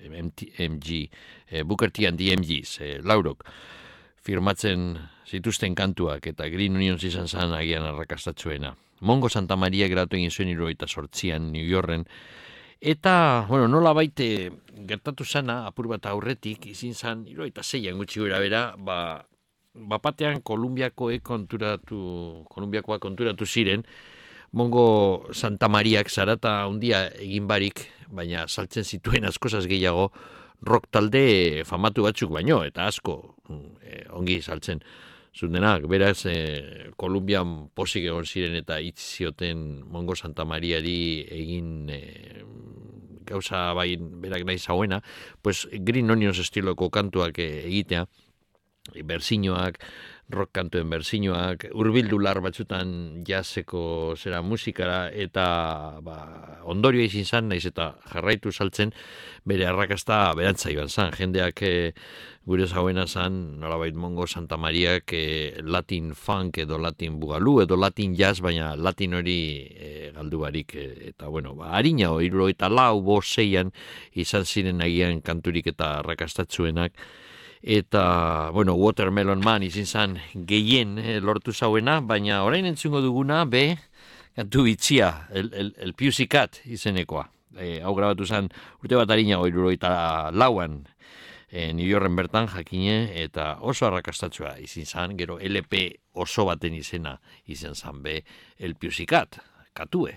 Booker T and the MGs, laurok, firmatzen zituzten kantuak eta Green Onions izan zan agian arrakastatzuena. Mongo Santa Maria gratu egin zuen 78an New Yorken, eta, bueno, nola baite gertatu zana, apur bat aurretik, izin zan 76an gutxi gura bera, bapatean Kolumbiakoak konturatu ziren, Mongo Santa Mariak zarata handia egin barik, baina saltzen zituen askozaz gehiago rock talde famatu batzuk baino, eta asko ongi saltzen zutenak. Beraz, Kolumbian posik egon ziren eta hitz zioten Mongo Santa Mariari egin gauza berak nahi zauena, pues Green Onions estiloko kantuak egitea, berzinoak, rock kantuen berzinoak, hurbildular batzutan jazzeko zera musikara, eta ondorioa izin zan, naiz eta jarraitu saltzen, bere arrakasta berantza joan zan. Jendeak gure zauena zan, nolabait Mongo Santa Mariak Latin funk edo Latin bugalu edo Latin jazz, baina Latin hori galdu barik. Eta bueno, harina hori, eta 4-5 izan ziren agian kanturik eta arrakastatzuenak. Eta, bueno, Watermelon Man izin zan gehien lortu zauena, baina orain entzungo duguna, kantu bitxia, el Pussycat izenekoa. Hau grabatu zan urte bat harina hori eta lauan New Yorken bertan jakine, eta oso arrakastatzua izin zan, gero LP oso baten izena izan zan el Pussycat, katue.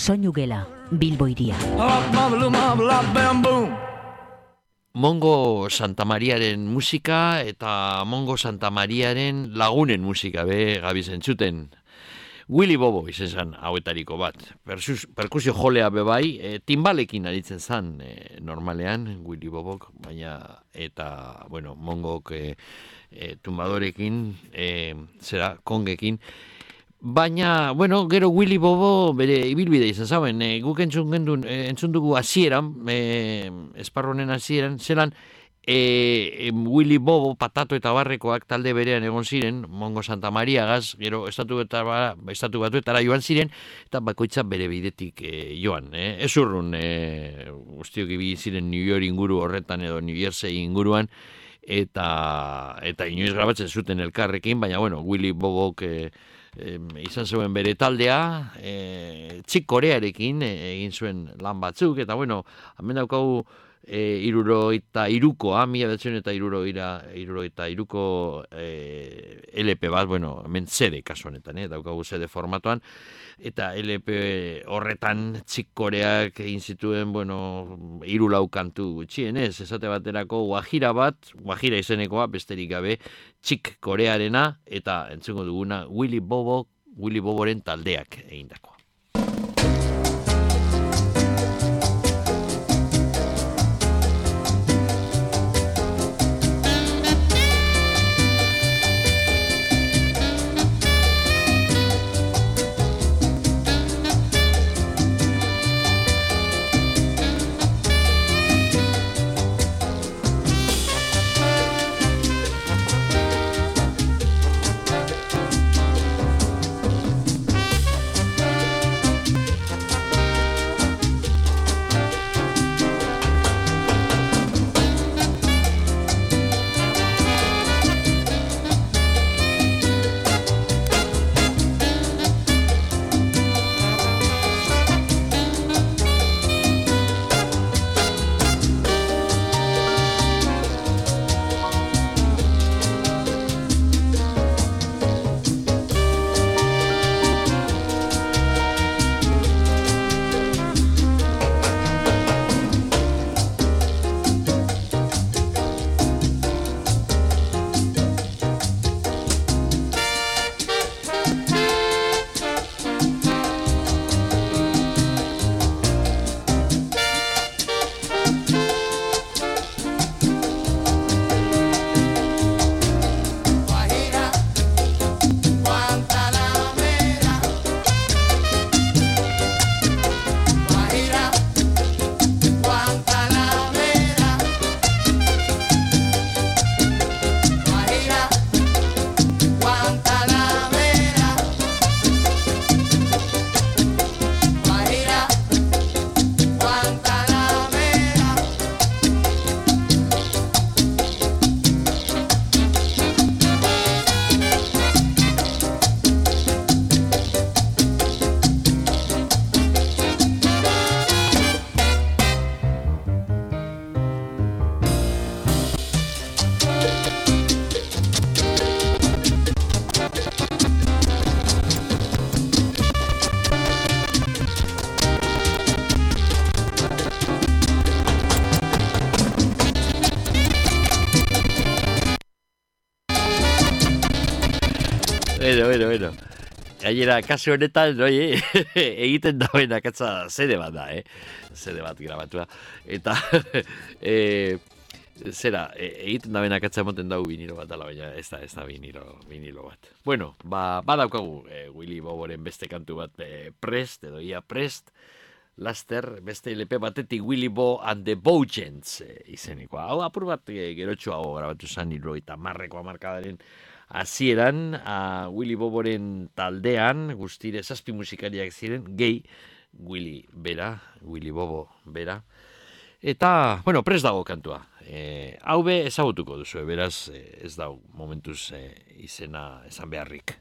Soinu gela, Bilbo iria. Mongo Santamariaren musika eta Mongo Santamariaren lagunen musika gabi zentzuten. Willy Bobo izen zan hauetariko bat. Perkusio jolea bebai, timbalekin aritzen zan normalean, Willy Bobok, baina eta, bueno, Mongok tumbadorekin, kongekin. Baina, bueno, gero Willy Bobo bere ibilbide izan zauen, guk entzun dugu hasieran, esparronen hasieran, zelan Willy Bobo, Patato eta Barrekoak talde berean egon ziren, Mongo Santamariagaz, gero estatu batuetara joan ziren, eta bakoitza bere bidetik joan. Ez urrun, guztiok ibili ziren New York inguru horretan edo New Jersey inguruan, eta inoiz grabatzen zuten elkarrekin, baina, bueno, Willy Bobok izan zuen bere taldea, Txik Korearekin egin zuen lan batzuk, eta bueno, hemen daukagu irurogeita irukoa, LP bat, bueno, hemen CD kasu honetan, daukagu CD formatoan, eta LP horretan Txik Koreak egin zituen, bueno, 3-4 kantu gutxienez, esate baterako Guajira izenekoa, besterik gabe, Txik Korearena, eta entzungo duguna Willy Boboren taldeak egindakoa. Bueno. Gainera, kasu honetan, egiten dauen akatza zede bat da, zede bat grabatua. Eta, egiten dauen akatza emoten dago vinilo bat dala, baina ez da vinilo bat. Bueno, badaukagu Willy Boboren beste kantu bat prest, edo ia prest, laster, beste LP batetik Willy Bo and the Bogents izenikoa. Hau apur bat gerotxo hau grabatu zan 70ko hamarkadaren hasieran, Willy Boboren taldean, guztire 7 musikariak ziren, gehi Willy Bobo bera. Eta, bueno, prest dago kantua. Hau be ezagutuko duzu, beraz ez dago momentuz izena esan beharrik.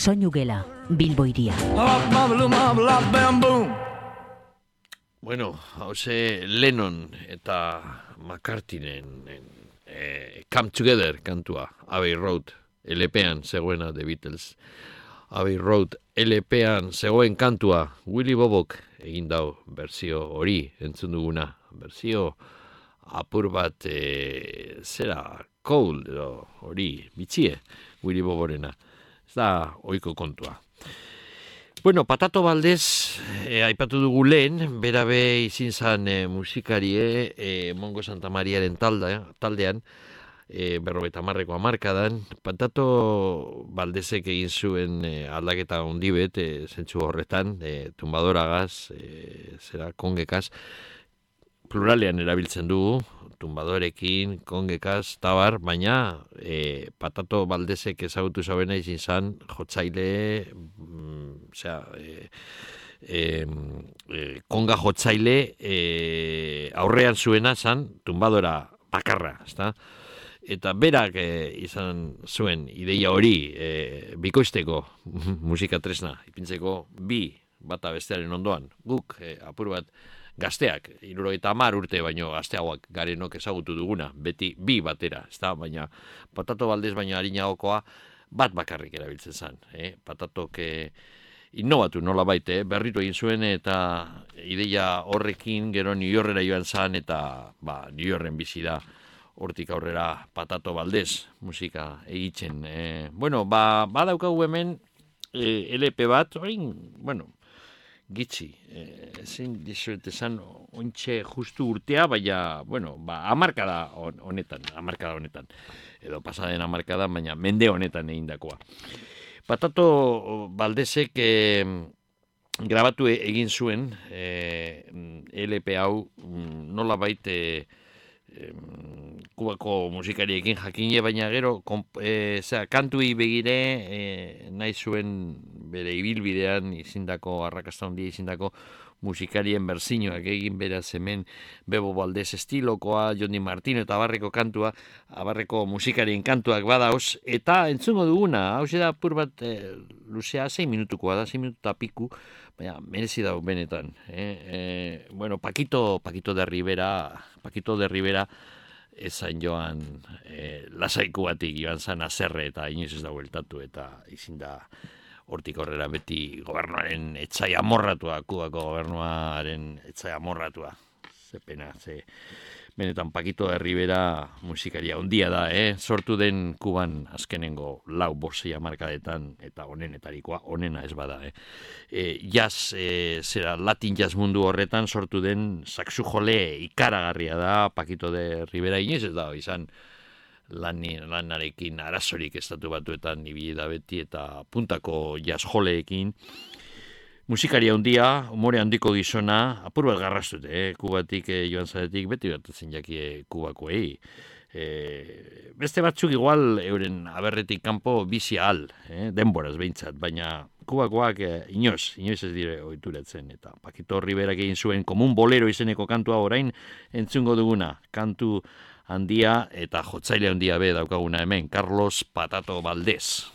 Soinu gela, Bilbo iria. Bueno, hauze Lennon eta McCartneyen Come Together kantua, Abbey Road LP-an zegoena The Beatles. Abbey Road LP-an zegoen kantua, Willy Bobok egin dau berzio hori entzun duguna. Berzio apur bat zera cold edo hori bitxie Willy Boborena. Ez da ohiko kontua. Bueno, Patato Valdés aipatu dugu lehen, berabe izin zan musikarie Mongo Santa Mariaren taldean, 50 hamarkadan. Patato Valdések egin zuen aldaketa handi bet, zentzu horretan, tumbadoragaz, zera kongekaz, pluralean erabiltzen dugu, tumbadorekin, kongekaz, tabar, baina Patato Valdések ezagutu zabena izin zan, jotzaile, konga jotzaile aurrean zuena zan tumbadora bakarra, ezta? Eta berak izan zuen ideia hori bikoizteko musika tresna, ipintzeko bi bata bestearen ondoan. Guk apur bat gazteak, 70 urte baino gazteagoak garenok ezagutu duguna, beti bi batera, ezta? Baina Patato Valdés baino harinagokoa bat bakarrik erabiltzen zen. Patatok innovatu nola baite, berritu egin zuen eta ideia horrekin gero New Yorkera joan zen eta New Yorken bizi da. Hortik aurrera Patato Valdés musika egitzen. Bueno, badaukagu hemen LP bat, orain, bueno, gitxi, ezin dizuet esan ointxe justu urtea, baina, bueno, hamarkada honetan, edo pasaden hamarkada, baina mende honetan egindakoa. Patato Valdések grabatu egin zuen LP hau nola baite Kubako musikariekin jakine, baina gero kantui begire nahi zuen bere ibilbidean izindako, arrakasta handia izindako musikarien berzinoak egin beraz hemen Bebo Valdés estilokoa, Jondi Martino eta abarreko kantua, abarreko musikarien kantuak badauz, eta entzungo duguna, hau da pur bat luzea 6 minutukoa da, 6 minuta piku, baina merezi dago benetan. Bueno, Paquito de Rivera ezain joan lasaiku batik joan zan azerre eta inoiz ez da bueltatu eta izin da hortik horrela beti gobernuaren etxai amorratua, Kubako gobernuaren etxai amorratua. Ze pena, benetan Paquito de Rivera musikaria handia da, sortu den Kuban azkenengo 4-5 hamarkadetan eta onenetarikoa, onena ez bada, jazz, latin jazz mundu horretan sortu den saxujole ikaragarria da Paquito de Rivera, inoiz ez da izan lanarekin arazorik estatu batuetan ibili da beti eta puntako jazz joleekin. Musikaria handia, umore handiko gizona, apur bat garrastut, Kubatik joan zaretik, beti bertatzen jakie Kubakoei. Beste batzuk igual euren aberretik kanpo bizi ahal, denboraz behintzat, baina Kubakoak inoiz ez dire ohituratzen. Eta Paquito Riverak egin zuen komun bolero izeneko kantua orain entzungo duguna, kantu handia eta jotzaile handia be daukaguna hemen, Carlos Patato Valdés.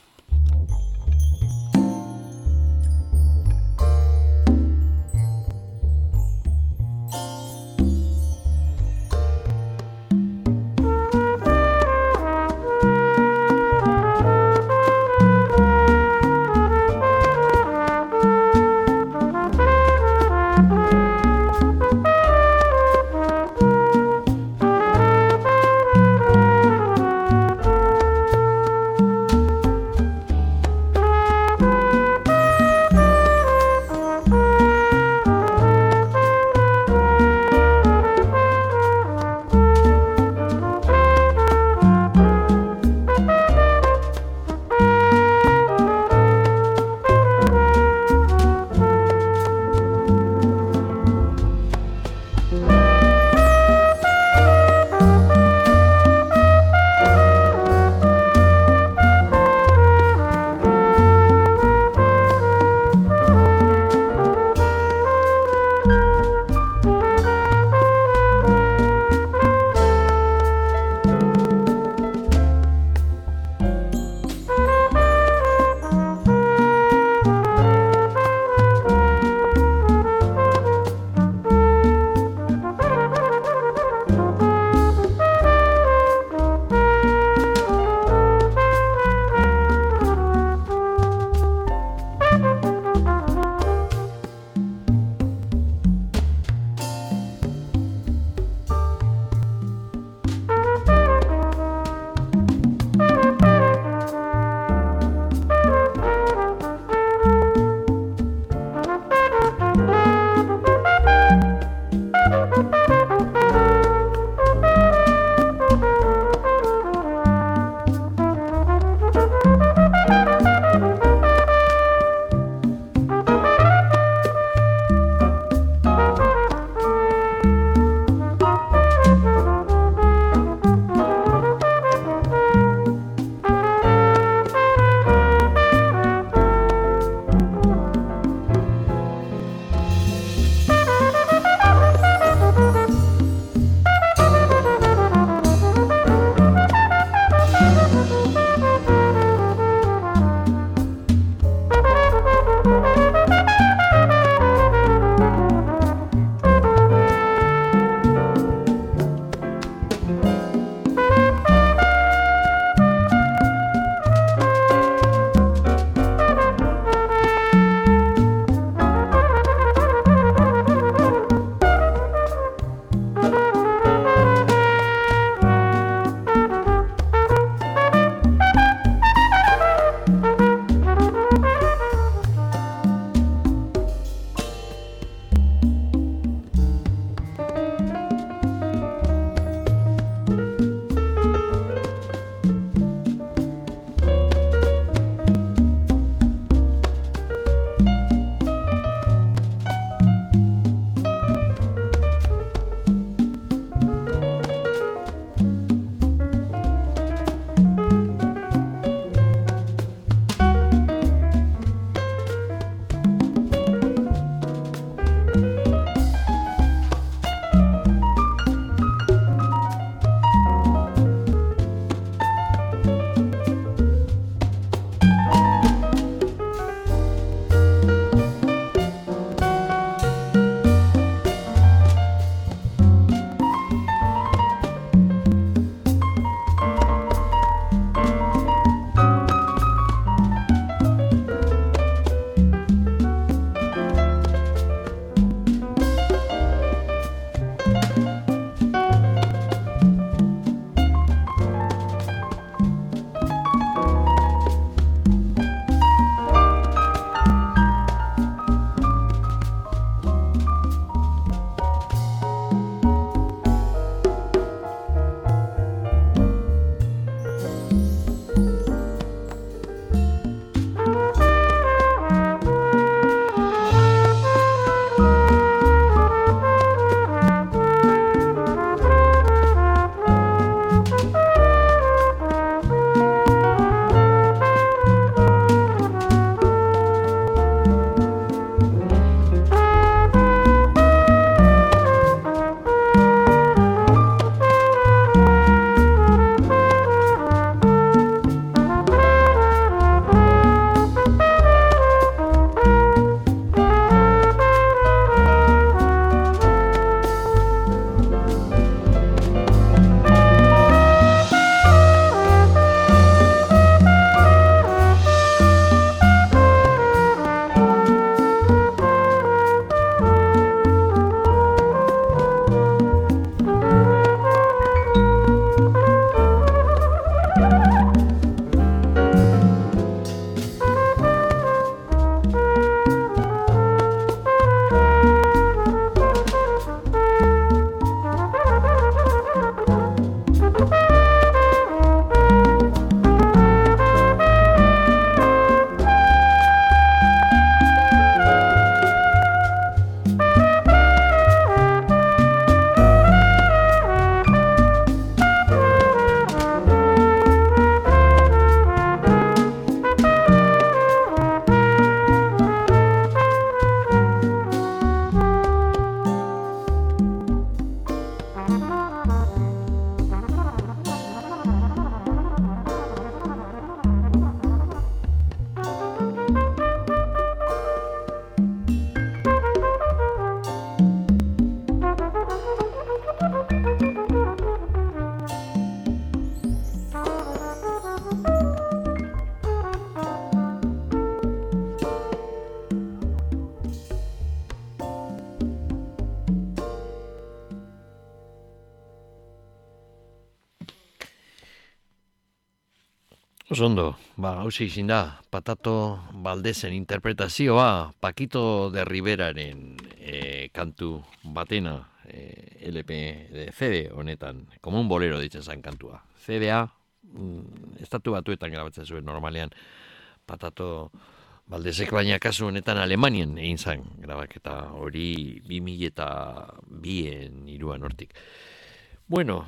Ondo, hausia izin da, Patato Baldezen interpretazioa, Paquito de Riberaren kantu batena, LP de CD honetan, como un bolero ditzen zen kantua. CDA, estatu batuetan grabatzen zuen normalean, Patato Baldezek, baina kasu honetan Alemanien egin zen grabaketa hori 2002en 3 hortik. Bueno,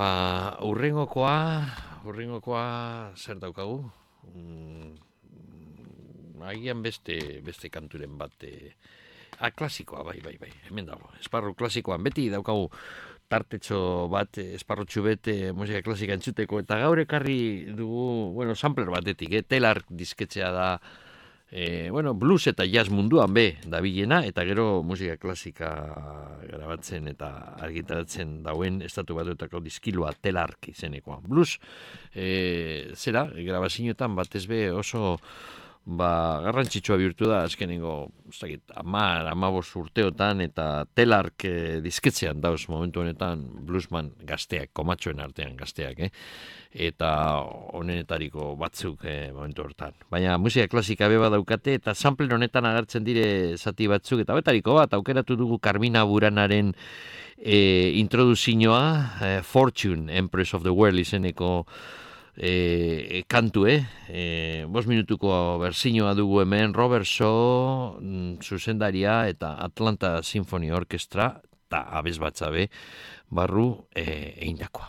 urrengokoa zer daukagu? Agian beste kanturen bat, klasikoa, bai, hemen dago. Esparru klasikoan beti daukagu tartetxo bat, esparrotxu bete musika klasika entzuteko, eta gaur ekarri dugu, sampler batetik, Telark disketxea da, blues eta jazz munduan dabilena, eta gero musika klasika grabatzen eta argitaratzen dauen estatu batuetako diskilua Telark izenekoa. Blues, grabazioetan batez oso garrantzitsua bihurtu da, azkenengo 10-15 urteotan, eta Telark disketzean dauz momentu honetan bluesman gazteak, komatxoen artean gazteak, eta honenetariko batzuk momentu hortan. Baina musika klasika beba daukate, eta sampler honetan agertzen dire zati batzuk, eta betariko bat, aukeratu dugu Carmina Buranaren introduzioa, Fortune, Empress of the World izeneko kantu, 5 minutuko berzinoa dugu hemen, Robert Shaw zuzendaria eta Atlanta Symphony Orchestra eta abesbatzabe barru eindakoa.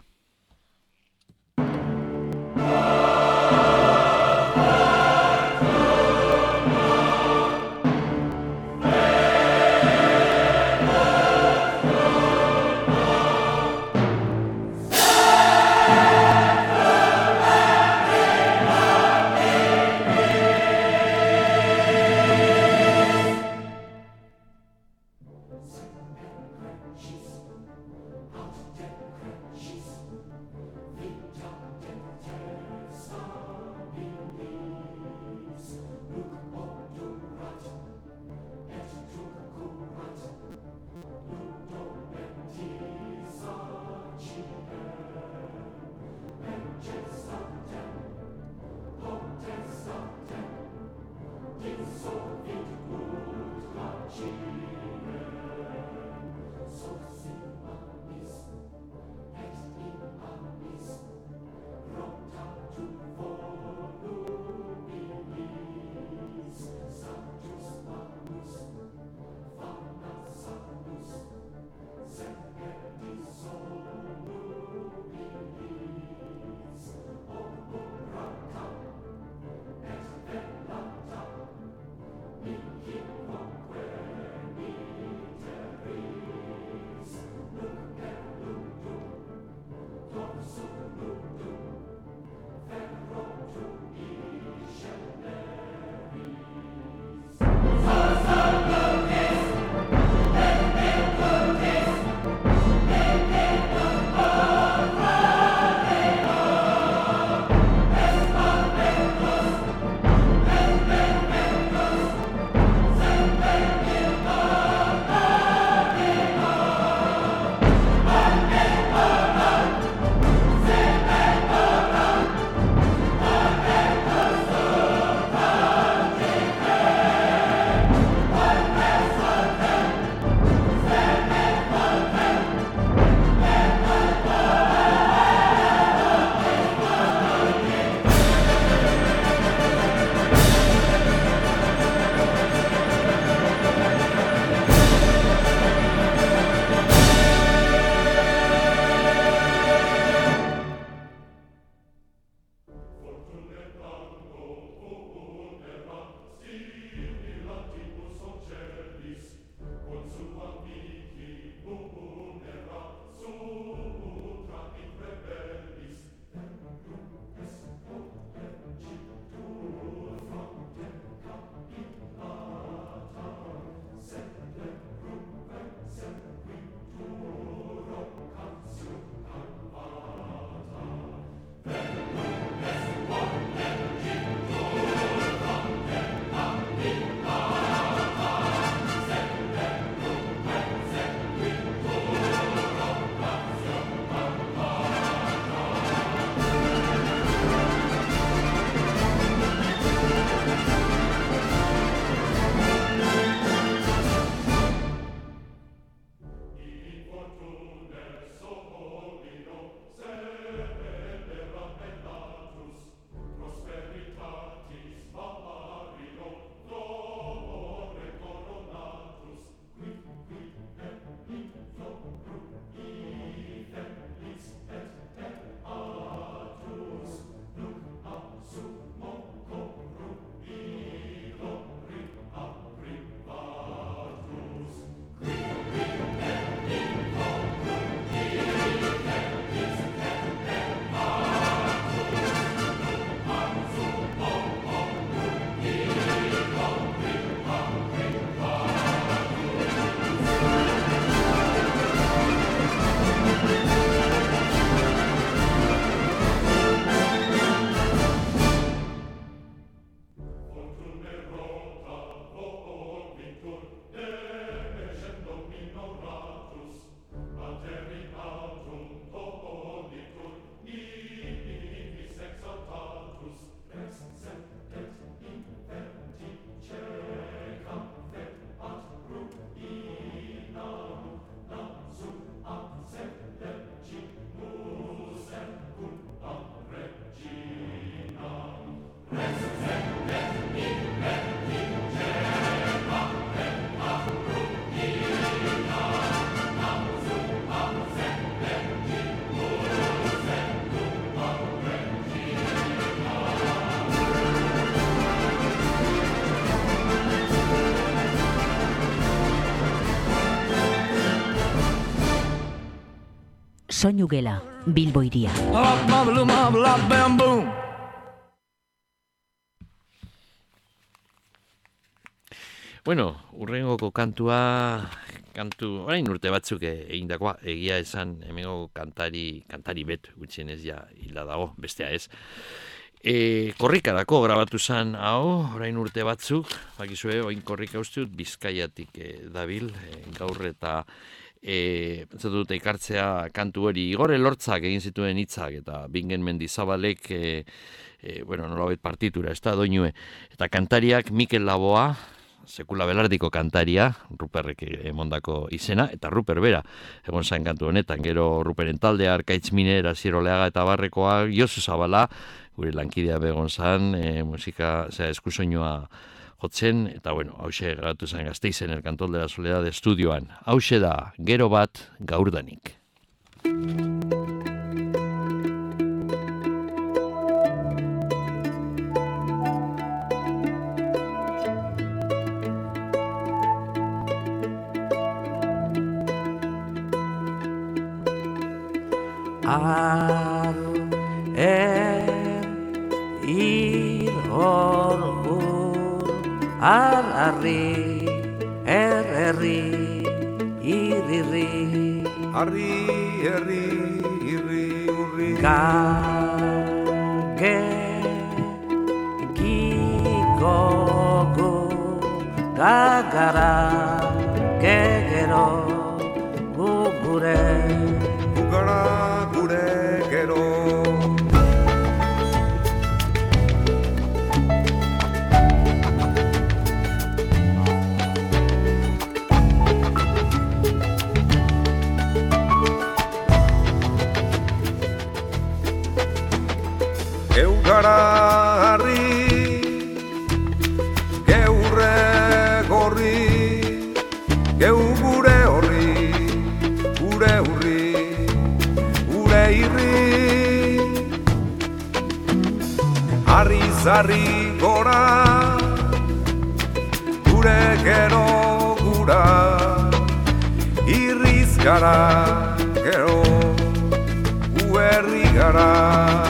Soinu gela, Bilbo Hiria. Bueno, urrengoko kantu, orain urte batzuk egindakoa, egia esan, hemengo kantari bet, gutxienez ja hila dago, bestea ez. Korrikarako grabatu zen hau, orain urte batzuk, bakizue, oin korrika uste dut, Bizkaiatik dabil, gaur eta dut ekartzea kantu hori, Igor Elortzak egin zituen hitzak, eta Bingen Mendizabalek, nolabait partitura, ez da, doinue, eta kantariak Mikel Laboa, sekula belardiko kantaria, Ruperrek emondako izena, eta Ruper bera, egon zain kantu honetan, gero Ruperen taldea, Arkaitz Miner, Asier Oleaga eta Barrekoa, Josu Zabala, gure lankidea begon zan, eskusoinua jotzen, eta hause grabatu zen Gasteizen el Cantón de la Soledad estudioan. Hause da, gero bat gaurdanik. Arri, erri, irri, arri, erri, irri, urri, gage, gikogu, gagara, gegero, gugure, gugara, gure, gero. Gara harri, geurre gorri, geu gure horri, gure hurri, gure irri. Harri zarri gora, gure gero gura, irriz gara, gero uerri gara.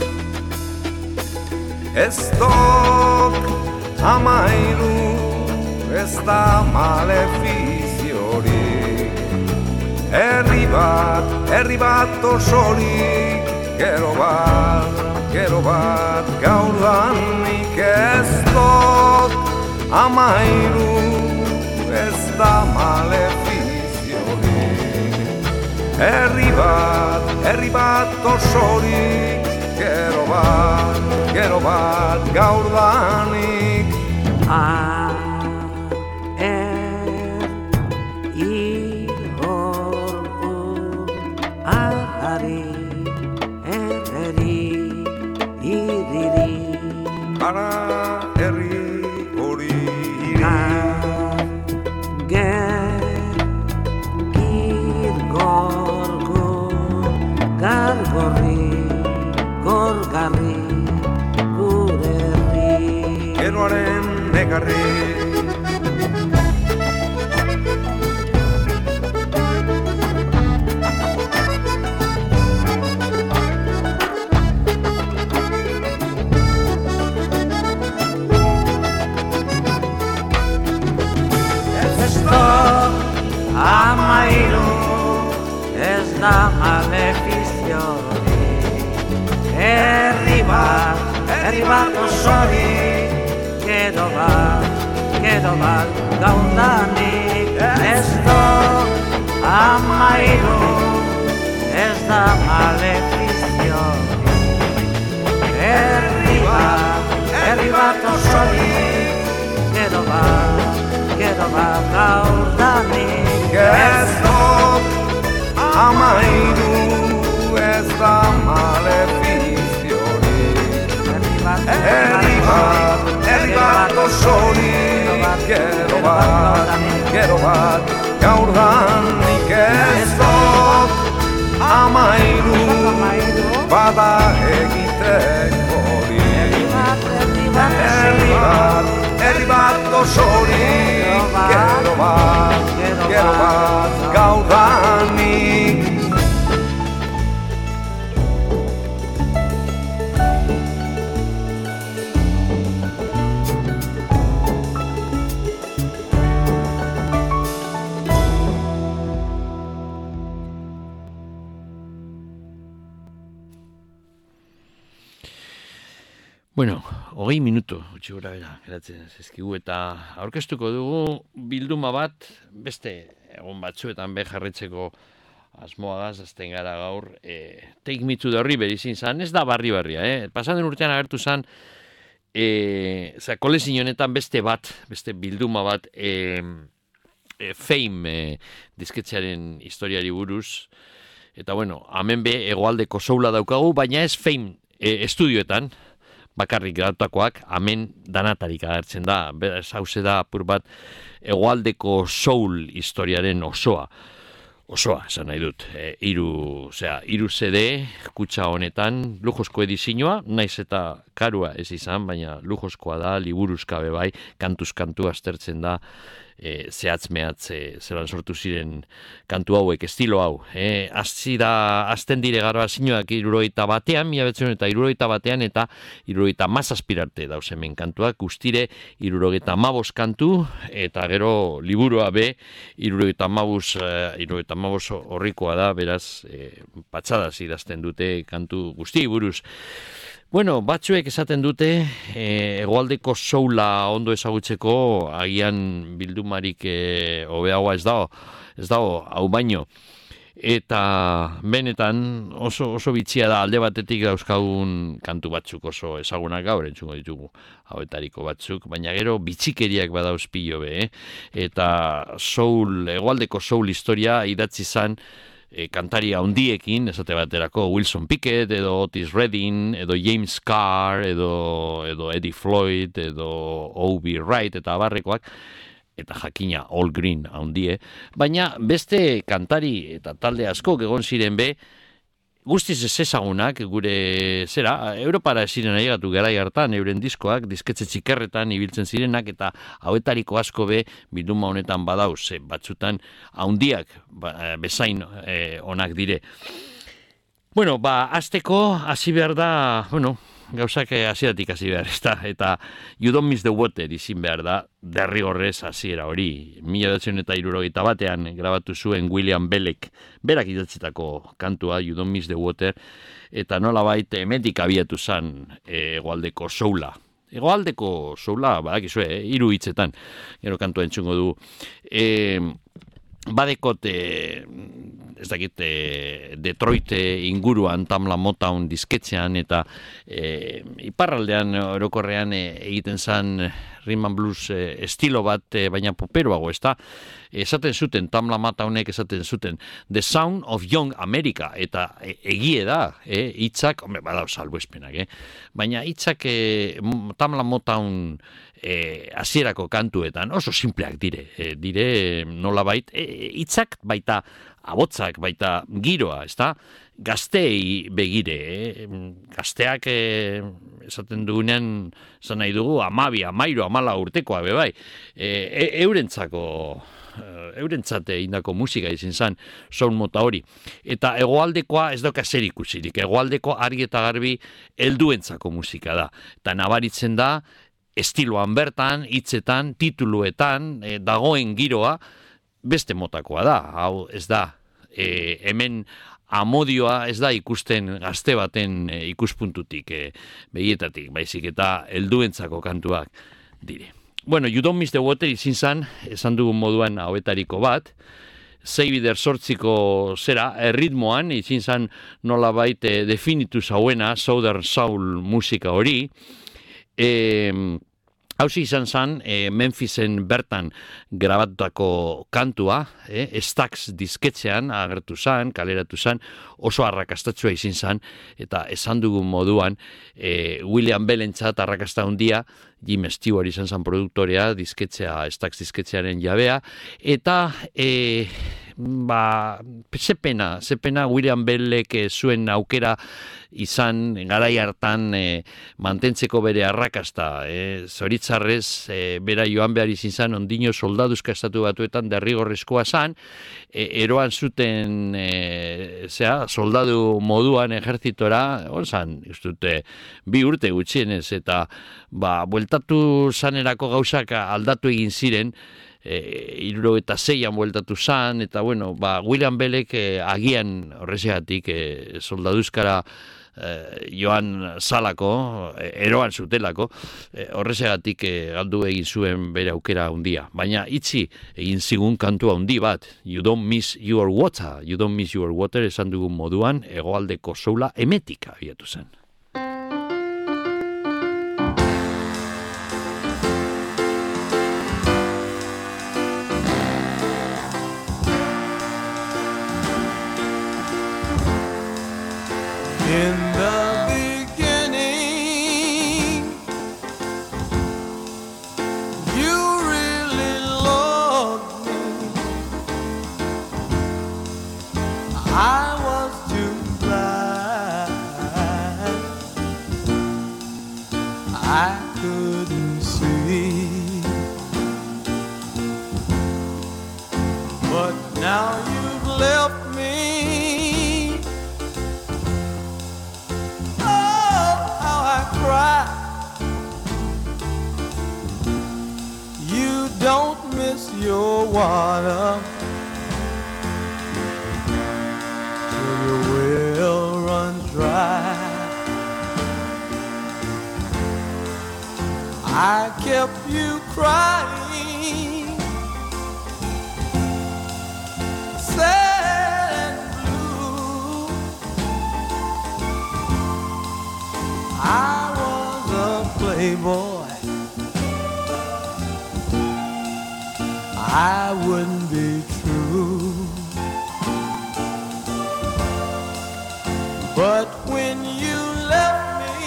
Ez dok amairu, ez da malefiziorik. Herri bat osorik, gero bat gaurdanik. Ez dok amairu, ez da malefiziorik. Herri bat osorik, gero bat gaurdanik. Ahari, erri, iriri. Ara, erri, hori, iri. Gargorri, gorgarri, gure herri. Geroaren negarri. Ez da amairu, ez da malefiziorik. Herri bat osorik, gero bat gaurdanik. Ez da amairu, ez da malefiziorik. Herri bat osorik, gero bat gaurdanik. Ez da amairu, ez da malefiziorik. Herri bat osorik, gero bat gaurdanik. Ez dok amairu, bada egitekorik. Herri bat osorik, gero bat gaurdanik. Bueno, 20 minutu, gutxi gora bera, geratzen zezkigu, eta aurkeztuko dugu bilduma bat, beste egun batzuetan jarritzeko asmoagaz, azten gara gaur, Take Me to the River izin zan, ez da barria, Pasan den urtean agertu zan, kolezin honetan beste bilduma bat, Fame disketxearen historiari buruz, eta bueno, hemen hegoaldeko soula daukagu, baina ez Fame estudioetan, bakarrik grabatakoak, hemen danatarik agertzen da, beraz hauze da apur bat hegoaldeko soul historiaren osoa, esan nahi dut, hiru CD, kutxa honetan, lujozko edizioa, naiz eta karua ez izan, baina lujozkoa da, liburuzkabe bai, kantuz kantu aztertzen da, zehatz-mehatz zelan sortu ziren kantu hauek, estilo hau. Azten dire grabazioak 71, 1971 eta 77 arte dauz hemen kantuak, guztire 75 kantu, eta gero liburua 75 horrikoa da, beraz, patxadaz idazten dute kantu guzti buruz. Bueno, batzuek esaten dute, hegoaldeko soula ondo ezagutzeko, agian bildumarik hobeagoa ez dago, hau baino. Eta benetan oso bitxia da, alde batetik dauzkagun kantu batzuk oso ezagunak gaur entzungo ditugu hauetariko batzuk, baina gero bitxikeriak badauz pilo eta hegoaldeko soul historia idatzi zan, kantari handiekin, esate baterako Wilson Pickett, edo Otis Redding, edo James Carr, edo Eddie Floyd, edo O.B. Wright, eta abarrekoak, eta jakina All Green handie, baina beste kantari eta talde askok egon ziren guztiz ez ezagunak, gure Europara ziren ailegatu garai hartan, euren diskoak, disketxe txikerretan ibiltzen zirenak, eta hauetariko asko bilduma honetan badauz, batzutan handiak bezain onak dire. Bueno, azteko, hasi behar da, gauzak hasieratik hasi behar, eta You Don't Miss the Water izin behar da, derrigorrez hasiera hori. 1971 grabatu zuen William Belek, berak idatzitako kantua, You Don't Miss the Water, eta nolabait hemendik abiatu zan hegoaldeko soula. Hegoaldeko soula, badakizue, 3 hitzetan, gero kantua entzungo du. Badekot, ez dakit, Detroit inguruan, Tamla Motown disketxean, eta iparraldean orokorrean egiten zan rhythm and blues estilo bat, baina poperoago, ez da? Esaten zuten, Tamla Motownek esaten zuten, The Sound of Young America, eta egie da, hitzak, badauz salbuespenak, baina hitzak Tamla Motown hasierako kantuetan oso simpleak dire nolabait, hitzak baita abotzak, baita giroa, ezta? Gazteei begire, gazteak esaten dugunean, esan nahi dugu, 12, 13, 14 urtekoa bai, eurentzate indako musika izin zan, soul mota hori. Eta hegoaldekoa ez dauka zer ikusirik, hegoaldeko argi eta garbi helduentzako musika da. Eta nabaritzen da, estiloan bertan, hitzetan, tituluetan, dagoen giroa, beste motakoa da. Hau ez da, hemen amodioa ez da ikusten gazte baten ikuspuntutik, begietatik, baizik eta helduentzako kantuak dire. Bueno, You Don't Miss the Water izin zan, esan dugun moduan hauetariko bat, Zeibider sortziko ritmoan, izin zan nolabait definitu zauena, Southern Soul musika hori, hauzi izan zen, Memphisen bertan grabatutako kantua, Stax disketxean agertu zen, kaleratu zen, oso arrakastatsua izin zen, eta esan dugun moduan, William Bellentzat arrakasta handia, Jim Stewart izan zen produktorea, Stax disketxearen jabea, eta zepena William Bellek zuen aukera izan garai hartan mantentzeko bere arrakasta. Zoritzarrez, bera joan behar izin zan, ondino soldaduzka estatu batuetan derrigorrezkoa zan, eroan zuten soldadu moduan ejertzitora, zan, ustute, 2 urte gutxienez, eta bueltatu zanerako gauzak aldatu egin ziren, 76an bueltatu zan, eta bueno, William Bellek agian horrezeatik soldaduzkara joan salako, eroan zutelako, horrezegatik galdu egin zuen bere aukera handia. Baina itzi egin zigun kantua handi bat, You Don't Miss Your Water, esan dugun moduan, hegoaldeko soula emetik abiatu zen. In the beginning, you really loved me. I was too blind, I couldn't see. But now you've left me. You don't miss your water till your well runs dry. I kept you crying, sad and blue. I was a playboy, I wouldn't be true. But when you left me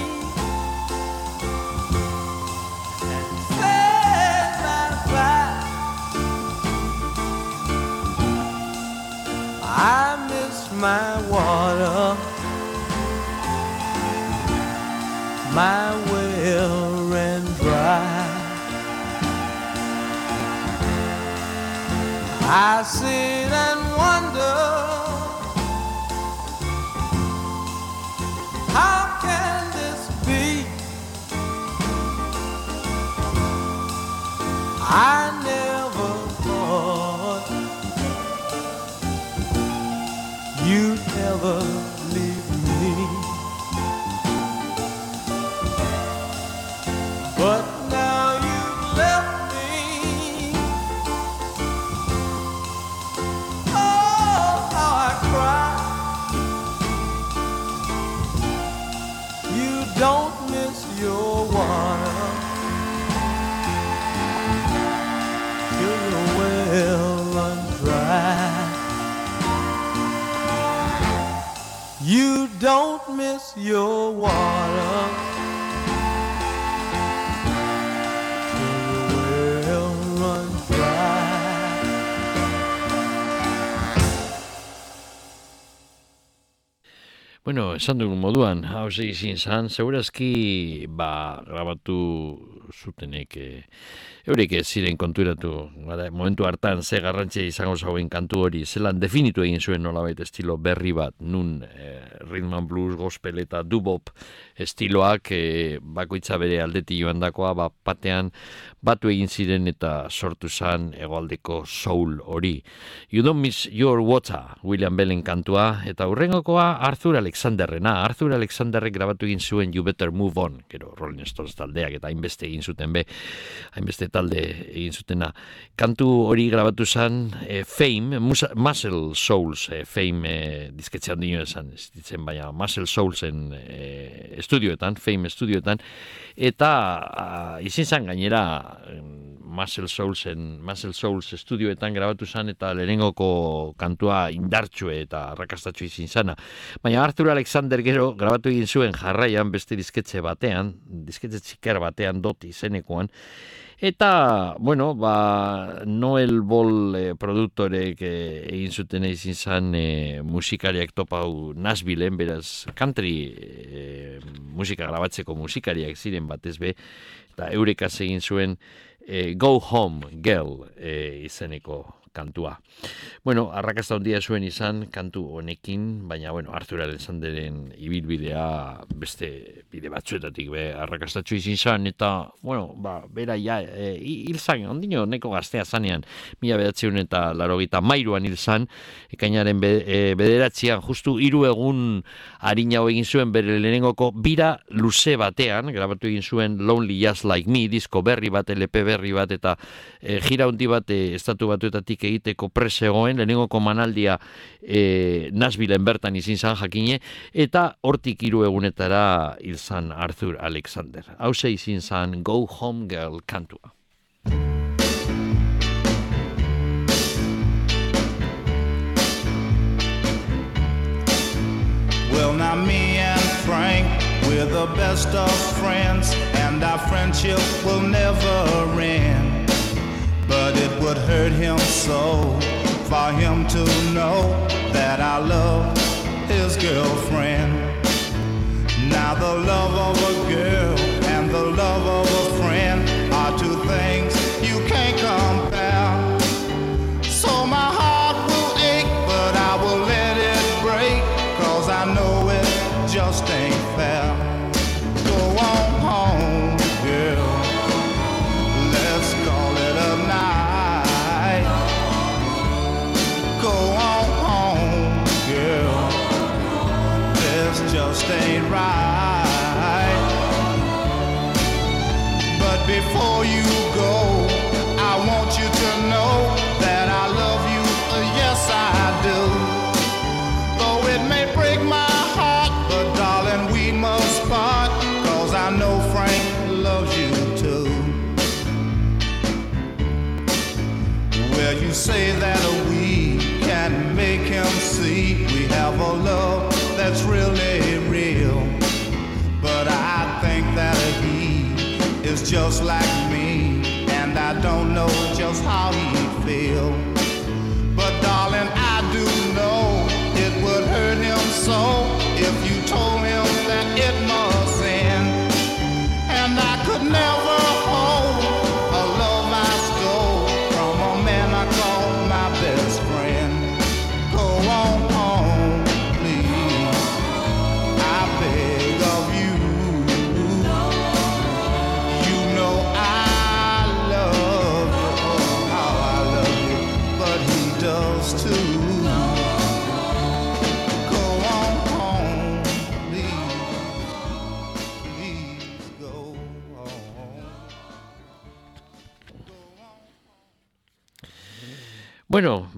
and said bye-bye, I miss my water, my well ran dry. I sit and wonder, how can this be? I never thought you'd ever leave me. But now you've left me. Oh, how I cry. You don't miss your water till your well runs dry. You don't miss your water. Bueno, esan dugun moduan, hau izin zan, segurazki, grabatu zutenek, eurek ez ziren konturatu, momentu hartan ze garrantzia izango zauen kantu hori, zelan definitu egin zuen nolabait estilo berri bat, nun rhythm and blues, gospel eta dubop estiloak bakoitza bere aldeti joan dakoa, batean batu egin ziren eta sortu zan hegoaldeko soul hori. You Don't Miss Your Water, William Bellen kantua, eta hurrengokoa Arthur Alexanderrek grabatu egin zuen You Better Move On, gero Rolling Stones taldeak eta hainbeste egin zuten hainbeste talde egin zutena. Kantu hori grabatu zen Fame, Muscle Souls, Fame disketxean dino esan, ez ditzen baina Muscle Soulsen estudioetan, Fame estudioetan, eta izin zen gainera Muscle Souls estudioetan grabatu zen eta lehenengoko kantua indartsue eta arrakastatxo izin zana. Baina Arthur Alexander gero grabatu egin zuen jarraian beste disketxe txikar batean doti izenekoan. Eta, bueno, Noel Ball produktorek egin zuten izin zan musikariak topau Nashvilleen, beraz country musika grabatzeko musikariak ziren batez be, eta eurekaz egin zuen Go Home Girl izeneko kantua. Bueno, arrakasta handia zuen izan kantu honekin, baina bueno, Arthur Alexanderen ibilbidea beste bide batzuetatik arrakastatxo izin zan, eta bueno, bera ja hil zan, ondino neko gaztea zanean, 1983an hil zan, ekainaren bederatzean, justu 3 egun harinago egin zuen bere lehenengoko bira luze batean, grabatu egin zuen Lonely Just Like Me, disko berri bat, LP berri bat, eta gira handi bat estatu batuetatik egiteko presegoen, lehenengoko manaldia Nashvilleen bertan izin zan jakine, eta hortik 3 egunetara hil zan Arthur Alexander. Hauze izin zan Go Home Girl kantua. Well, now me and Frank, we're the best of friends, and our friendship will never end. But it would hurt him so for him to know that I love his girlfriend. Now the love of a girl and the love of a friend are 2 things you can't compare. So my heart will ache, but I will let it break, 'cause I know it just ain't fair. Go on home, girl, let's call it a night. Go on home, girl, this just ain't right. But before you go, I want you to know that I love you, yes I do. Though it may break my heart, but darling, we must part, 'cause I know Frank loves you too. Well, you say that we can make him see we have a love that's really real, but I think that he is just like me, and I don't know just how he feels. But darling, I do know it would hurt him so if you told him that it must end. And I could never hold a love I stole from a man I call my best friend. Go on home, please, I beg of you. You know I love you, oh how I love you, but he does too. Go on home, please, please go home. Bueno,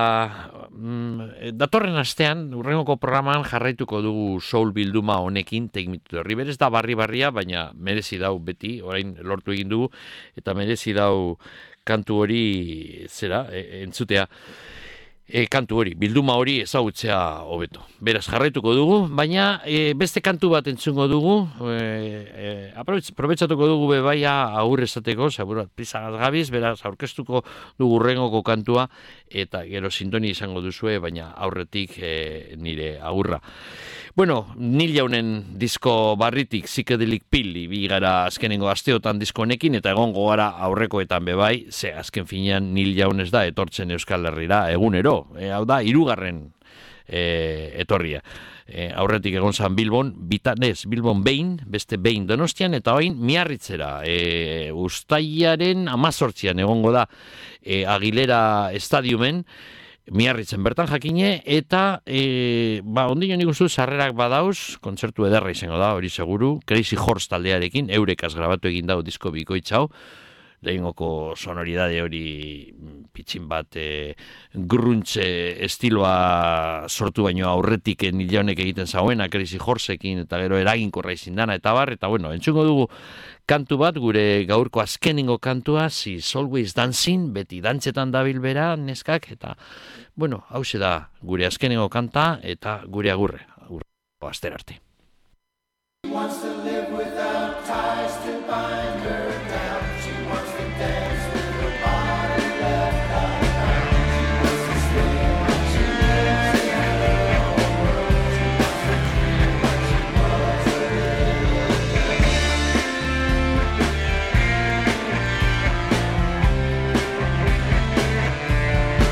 datorren astean, urrengoko programan jarraituko dugu soul bilduma honekin, Take Me to the River. Ez da barri-barria, baina merezi dau beti, orain lortu egin dugu, eta merezi dau kantu hori, entzutea, kantu hori, bilduma hori ezagutzea hobeto. Beraz, jarraituko dugu, baina beste kantu bat entzungo dugu, aprobetsatuko dugu bebaia agur esateko, zabura, pizagaz gabiz, beraz, aurkeztuko dugu urrengoko kantua, eta gero sintoni izango duzue, baina aurretik nire agurra. Bueno, Neil Youngen disko barritik Psychedelic Pill ibi gara azkenengo asteotan disko honekin, eta egongo gara aurrekoetan bebai, ze azken finean Neil Young ez da etortzen Euskal Herrira egunero, hau da, 3. Etorria. Aurretik egon zan Bilbon, Bilbon behin, beste behin Donostian, eta orain Miarritzera. Uztailaren 18an egongo da Aguilera Stadiumen, Miarritzen bertan jakine, eta ondino nik uste sarrerak badauz, kontzertu ederra izango da, hori seguru, Crazy Horse taldearekin, eurekaz grabatu egin dago disko bikoitzau, lehengoko sonoridade hori pitxin bat grunge estiloa sortu baino aurretik Neil Youngek egiten zauena, Crazy Horseekin, eta gero eraginkorra izin dana, eta bar, eta bueno, entzungo dugu kantu bat, gure gaurko azkenengo kantua, She's Always Dancing, beti dantzetan dabil bera, neskak, eta, bueno, hause da gure azkenengo kanta, eta gure agurre aster arte. She wants to live without ties to bind her down. She wants to dance with her body left behind. She wants to stay when she lives in her own world. She wants to dream like she was a little girl.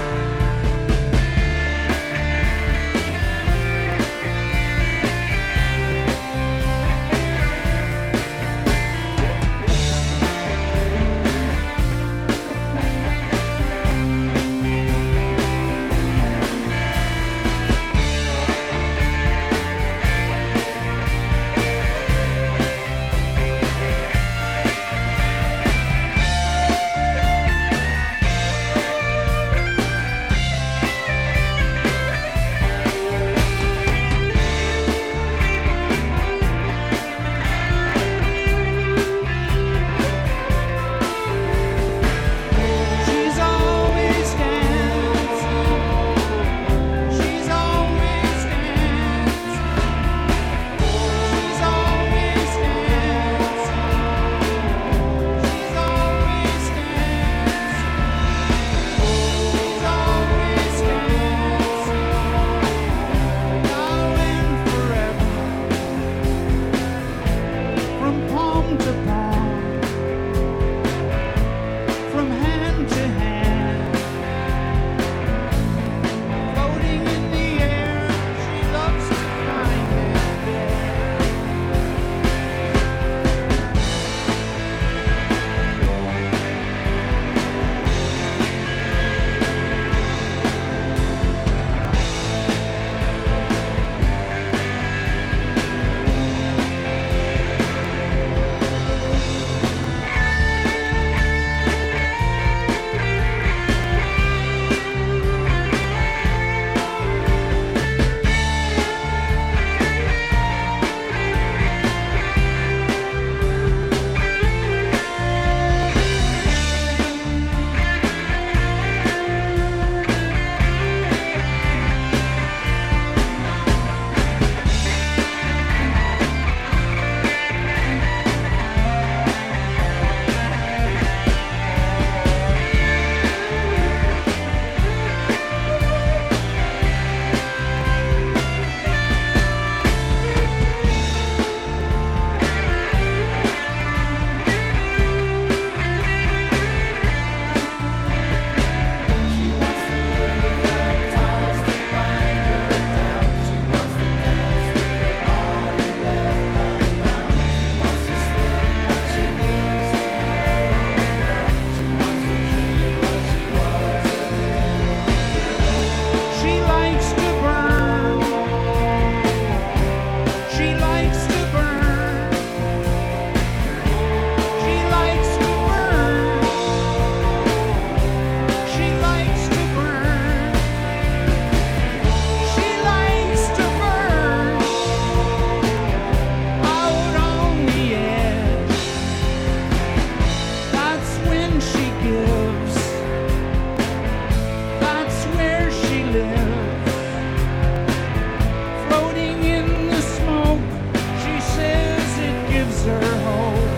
gives her hope.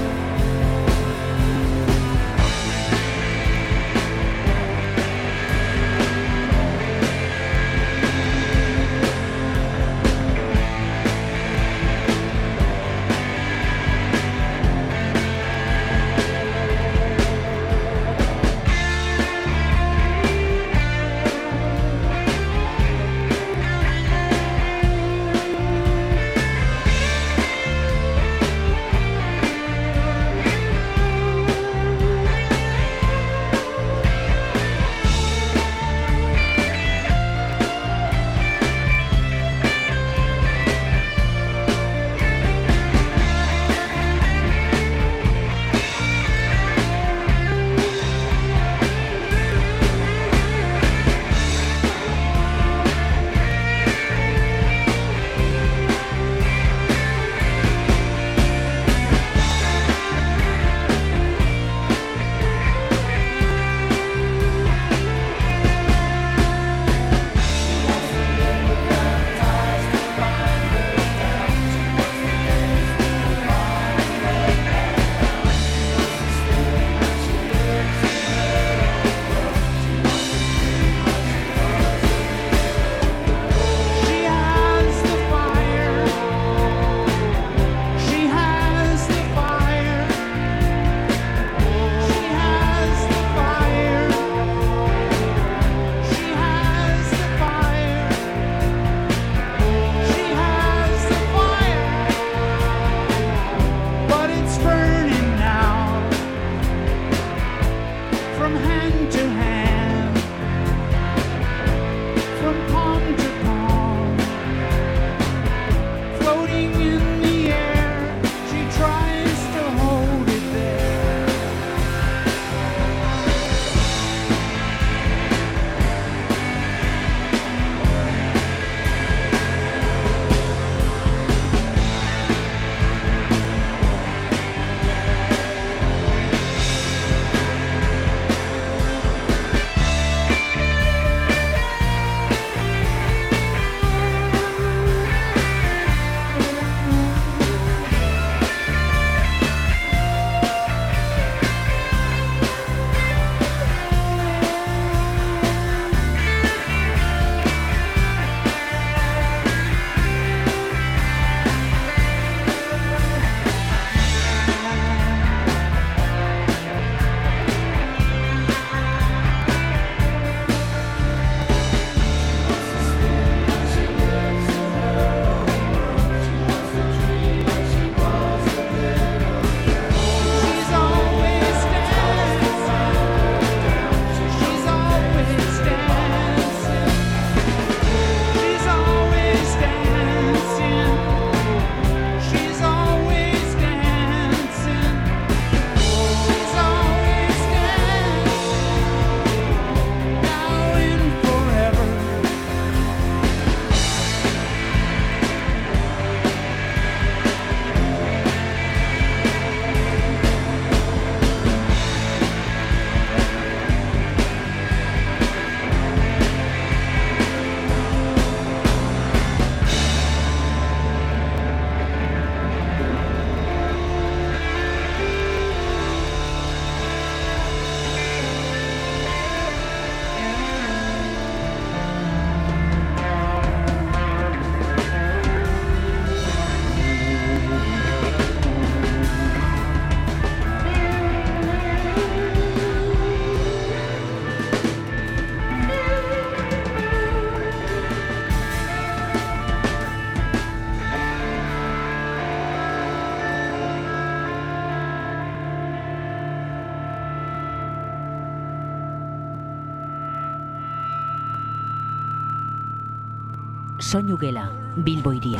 Soinu Gela, Bilbo Hiria.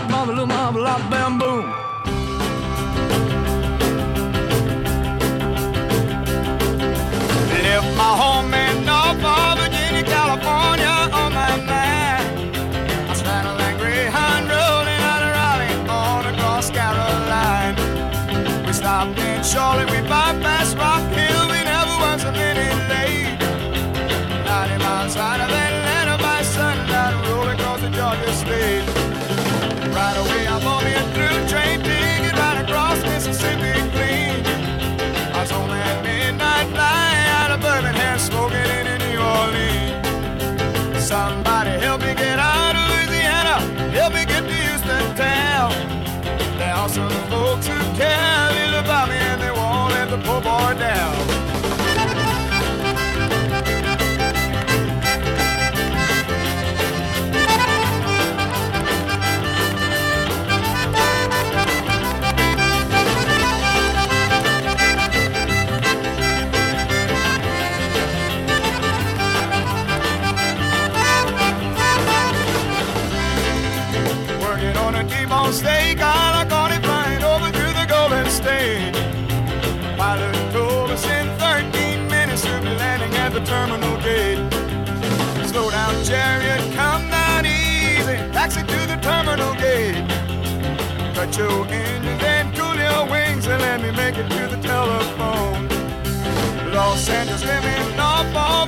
Left my home in Norfolk, Virginia, California on my mind. I straddled that Greyhound rolling out of Raleigh on across Caroline. We stopped in Charlotte, we bypassed Rock Hill, we never was a minute late. 90 miles out of Atlanta by sundown, rolling across the Georgia state. Right away I'm on a through train ticket right saw some folks who care little about me, and they won't let the poor boy down. T-bone steak, I got it flying over through the Golden State. Pilot told us in 13 minutes we'll be landing at the terminal gate. Slow down, chariot, come down easy. Taxi to the terminal gate. Cut your engines and cool your wings and let me make it to the telephone. Los Angeles living off of